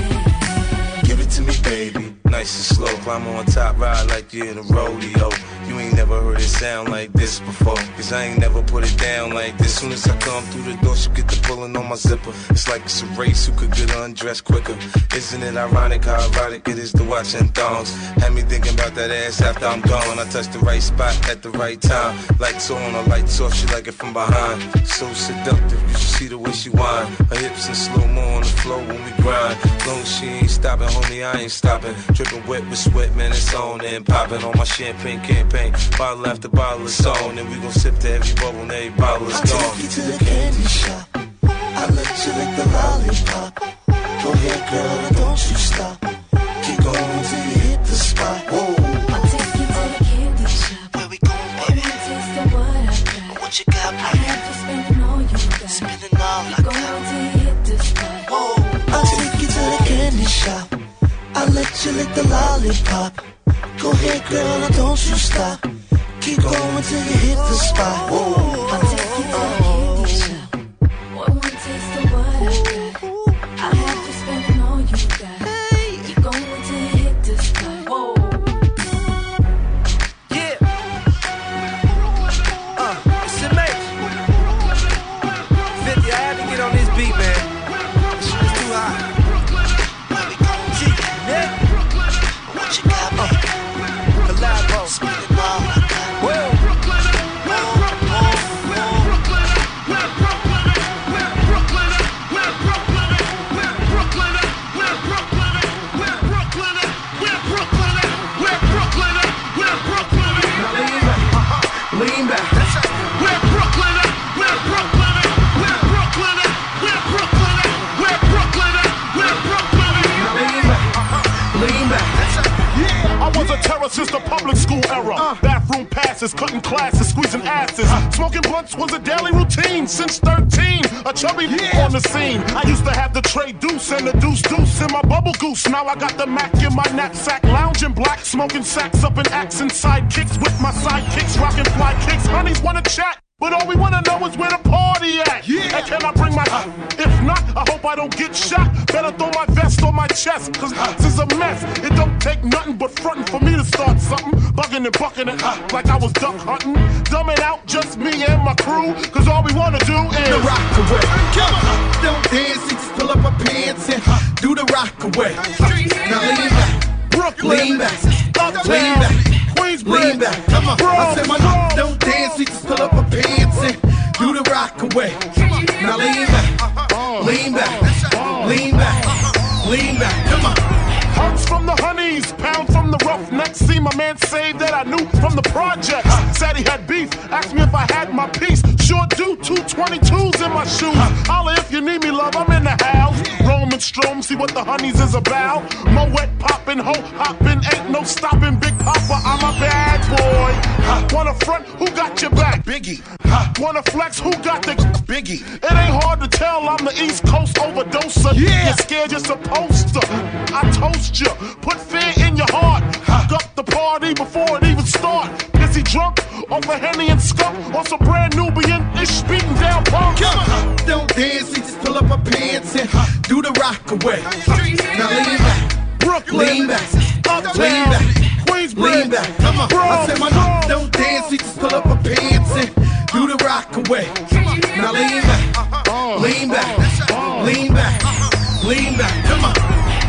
Give it to me, baby. Nice and slow, climb on top, ride like you're in a rodeo. You ain't never heard it sound like this before. Cause I ain't never put it down like this. Soon as I come through the door, she get the pulling on my zipper. It's like it's a race who could get undressed quicker. Isn't it ironic how erotic it is to watch them thongs? Had me thinking about that ass after I'm gone. I touch the right spot at the right time. Lights on or lights off, she like it from behind. So seductive, you should see the way she whine. Her hips in slow-mo on the floor when we grind. Long as she ain't stopping, homie, I ain't stopping. Dripping wet with sweat, man, it's on and popping on my champagne campaign. Bottle after bottle is on, and we gon' sip to every bubble and every bottle is I gone. take you to the candy shop. I let you lick the lollipop. Go ahead, girl, don't you stop. Keep going till you hit the spot. Whoa. I'll take you to the candy shop. Where we going, One baby? more taste of what I got. What you got, I baby? have you spending all you got. Spending all I Keep got. going till you hit the spot. Whoa. I'll take you to the candy shop. I'll let you lick the lollipop. Go ahead, girl, now don't you stop. Keep going till you hit the spot. Whoa. I'll take you to the candy shop. One more taste of what I got. I have you spending all you got. Keep going till you hit the spot. Whoa. Yeah. It's a mate. 50, I had to get on this beat, man. This shit is too high. Where we going, Yeah. what you got, baby? Collabo. Spending all I got. Well, Lean back. We're Brooklyn. We're Brooklyn. We're Brooklyn. We're Brooklyn. We're Brooklyn. We're Brooklyn. Lean back. Yeah, I was a terror since the public school era. Bathroom passes, cutting classes, squeezing asses. Smoking blunts was a daily routine since 13. A chubby on the scene. I used to have the tray deuce and the deuce in my bubble goose. Now I got the Mac in my knapsack, lounging black, smoking sacks up in accent sidekicks with my sidekicks, rocking fly kicks. Honeys wanna chat. But all we wanna know is where the party at. Yeah. And can I bring my... If not, I hope I don't get shot. Better throw my vest on my chest, cause this is a mess. It don't take nothing but frontin' for me to start something. Bugging and bucking it like I was duck hunting. Dumbing out just me and my crew, cause all we wanna do is... The rock away. Come on. Don't dance, just pull up our pants and do the rock away. Now lean back. Brooklyn, Lean back. Uptown, Lean back. Queens, lean back. Come on. I said my niggas don't dance, we just pull up our pants and do the rock away. Now lean back, lean back, lean back, lean back. Come on. Hunts from the honeys, pound from the roughnecks. See my man say that I knew from the projects. Said he had beef, asked me if I had my piece. Sure do, 222s in my shoes. Holla if you need me, love, I'm in the house. Roman Strom, see what the honeys is about. Moet poppin', ho hoppin', ain't no stopping. Big Papa, I'm a bad boy. Wanna front, who got your back? Biggie. Wanna flex, who got the Biggie? It ain't hard to tell, I'm the East Coast overdoser. You're scared, you're supposed to. I toast you, put fear in your heart. Hook up the party before it even start. Is he drunk off a Henny and skunk? Or some brand Nubian-ish beating down punk? Come on. Don't dance, we just pull up our pants and do the rock away. Now lean back, Brooklyn, lean back, lean back, lean back. Come on. I said my niggas don't dance, we just pull up our pants and do the rock away. Now lean back, lean back, lean back, lean back. Come on.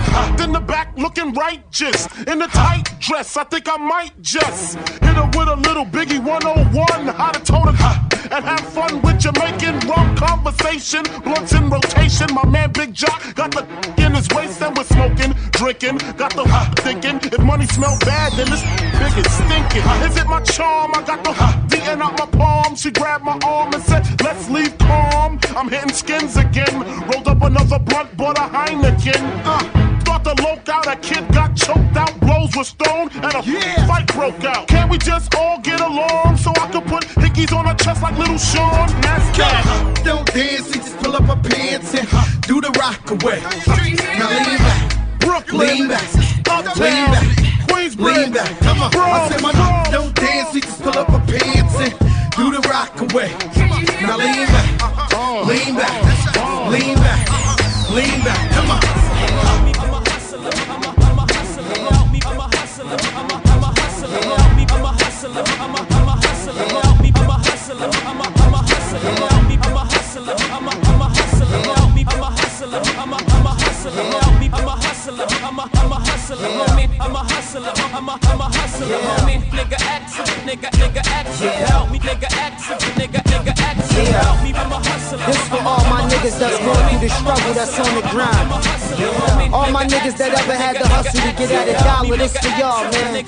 In the back looking righteous, in a tight dress, I think I might just hit her with a little Biggie 101, how to tone it and have fun with Jamaican rum conversation, blunts in rotation. My man Big Jock got the in his waist and we're smoking, drinking, got the thinking, if money smell bad then this big is stinking. Is it my charm? I got the beating out my palm. She grabbed my arm and said, let's leave calm. I'm hitting skins again, rolled up another blunt, bought a Heineken. Thought the loke out, a kid got choked out, blows were stoned, and a fight broke out. Can't we just all get along so I could put hickeys on her chest like little Sean? That's that. Don't dance, we just pull up our pants and do the rock away. Now lean back, Brooklyn, lean back, lean back, lean back. Come on. I said my niggas don't dance, we just pull up our pants and do the rock away. Now lean back, lean back, lean back, lean back. Come on. This for all my niggas that's going through the struggle, that's on the grind. All my niggas that ever had the hustle to get at a dollar, this for y'all, man.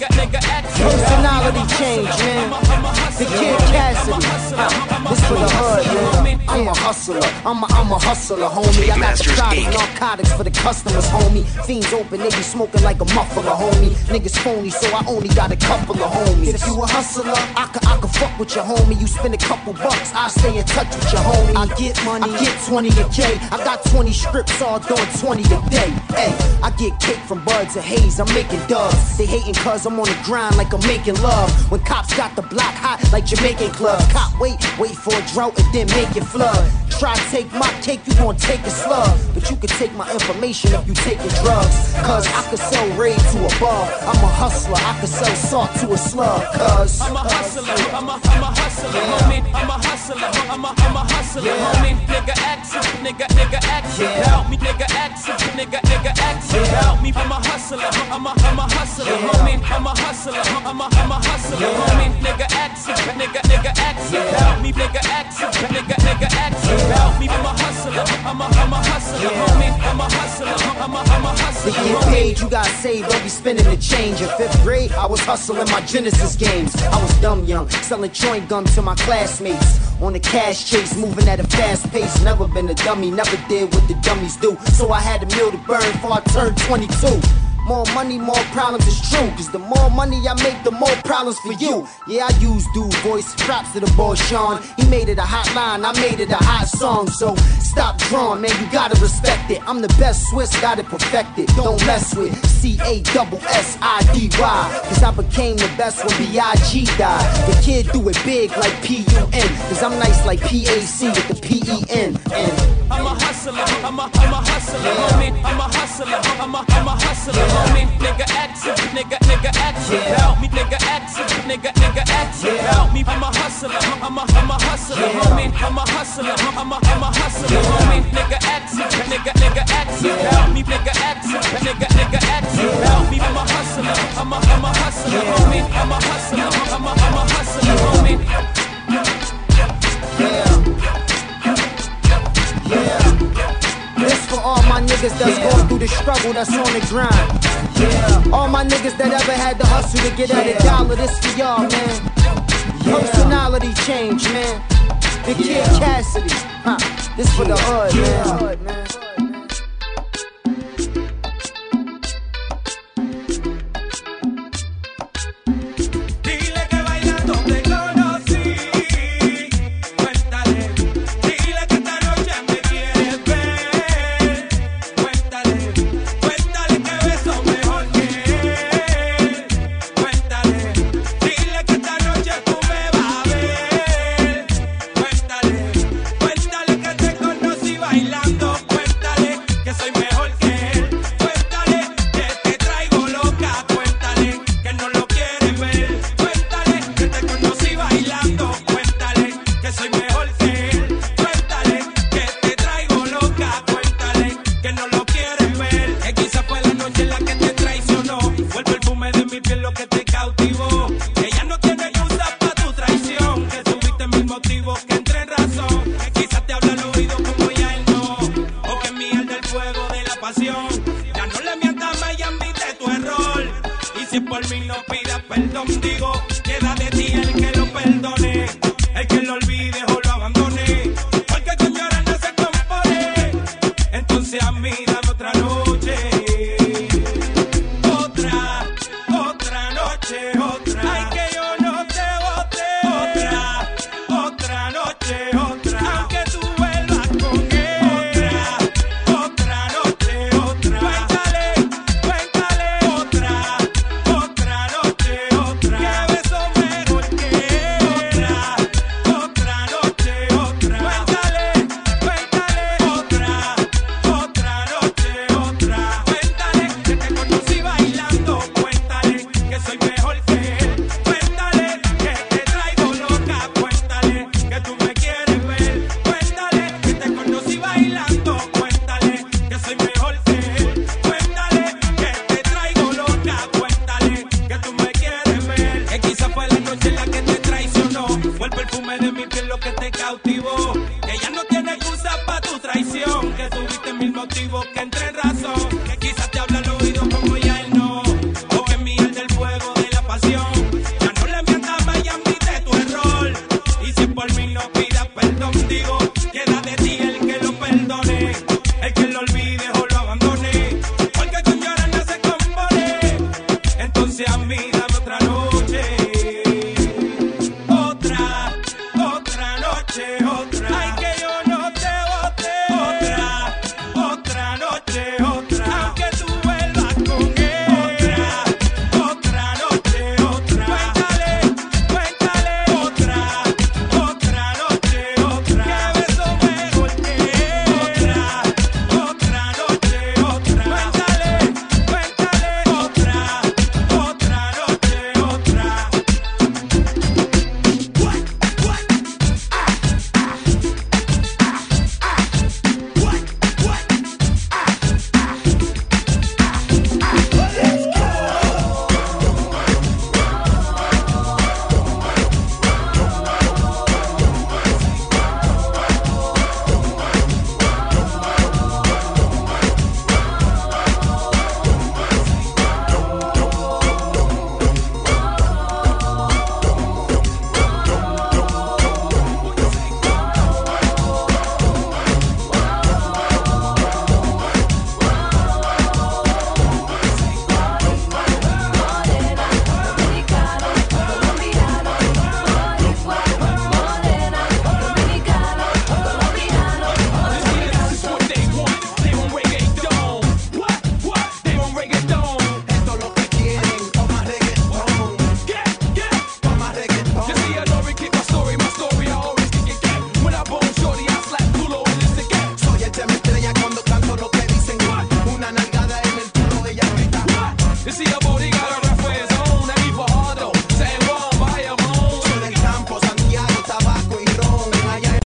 Personality change, man. The Kid Cassidy. This for the hood, man. I'm a hustler, I'm a hustler, homie. I got the product, narcotics for the customers, homie. Fiends open, they be smoking like a muffler, homie. Niggas phony, so I only got a couple of homies. If you a hustler, I could fuck with your homie. You spend a couple bucks, I stay in touch with your homie. I get money, I get 20 a K. I got 20 strips, all doing 20 a day. Hey, I get cake from Buds and Haze, I'm making dubs. They hating cause I'm on the grind like I'm making love. When cops got the block hot like Jamaican clubs. Cop wait for a drought and then make it flood. Try to take my cake, you gon' take a slug. But you can take my information if you taking drugs. Cause I could sell raid to a bar. I'm a hustler, I could sell salt to a slug. Cause I'm a hustler, I'm a hustler, homie. I'm a hustler, I'm a hustler, homie. Nigga action, nigga action. Help me, nigga action, nigga action. Help me, I'm a hustler, I'm a hustler, homie. I'm a hustler, I'm a hustler, homie. Nigga action, nigga action. Help me, nigga action, nigga action. Help me, I'm a hustler, I'm a hustler, homie. I'm a hustler, I'm a hustler. To get paid, you got saved, don't be spending the change. In 5th grade, I was hustling my Genesis games. I was dumb young, selling chewing gum to my classmates. On the cash chase, moving at a fast pace. Never been a dummy, never did what the dummies do. So I had a meal to burn before I turned 22. More money, more problems, it's true. Cause the more money I make, the more problems for you. Yeah, I use dude voice, props to the boy Sean. He made it a hot line, I made it a hot song. So stop drawing, man, you gotta respect it. I'm the best Swiss, got it perfected. Don't mess with C-A-S-S-I-D-Y. Cause I became the best when B.I.G. died. The kid do it big like P-U-N. Cause I'm nice like P-A-C with the P-E-N. I'm a hustler. hustler, I'm a hustler, homie, I'm a hustler, I'm a hustler, homie, nigga action, nigga action, help me, nigga action, nigga action, help me, I'm a hustler, I'm a hustler, homie, I'm a hustler, I'm a hustler, homie, nigga action, nigga action, help me, nigga action, nigga action, help me, I'm a hustler, I'm a hustler, homie, I'm a hustler, I'm a hustler, homie. This for all my niggas that's going through the struggle, that's on the grind. All my niggas that ever had to hustle to get at a dollar, this for y'all, man. Personality change, man. The Kid Cassidy, this for the hood, man. Fue el perfume de mi piel lo que te cautivó.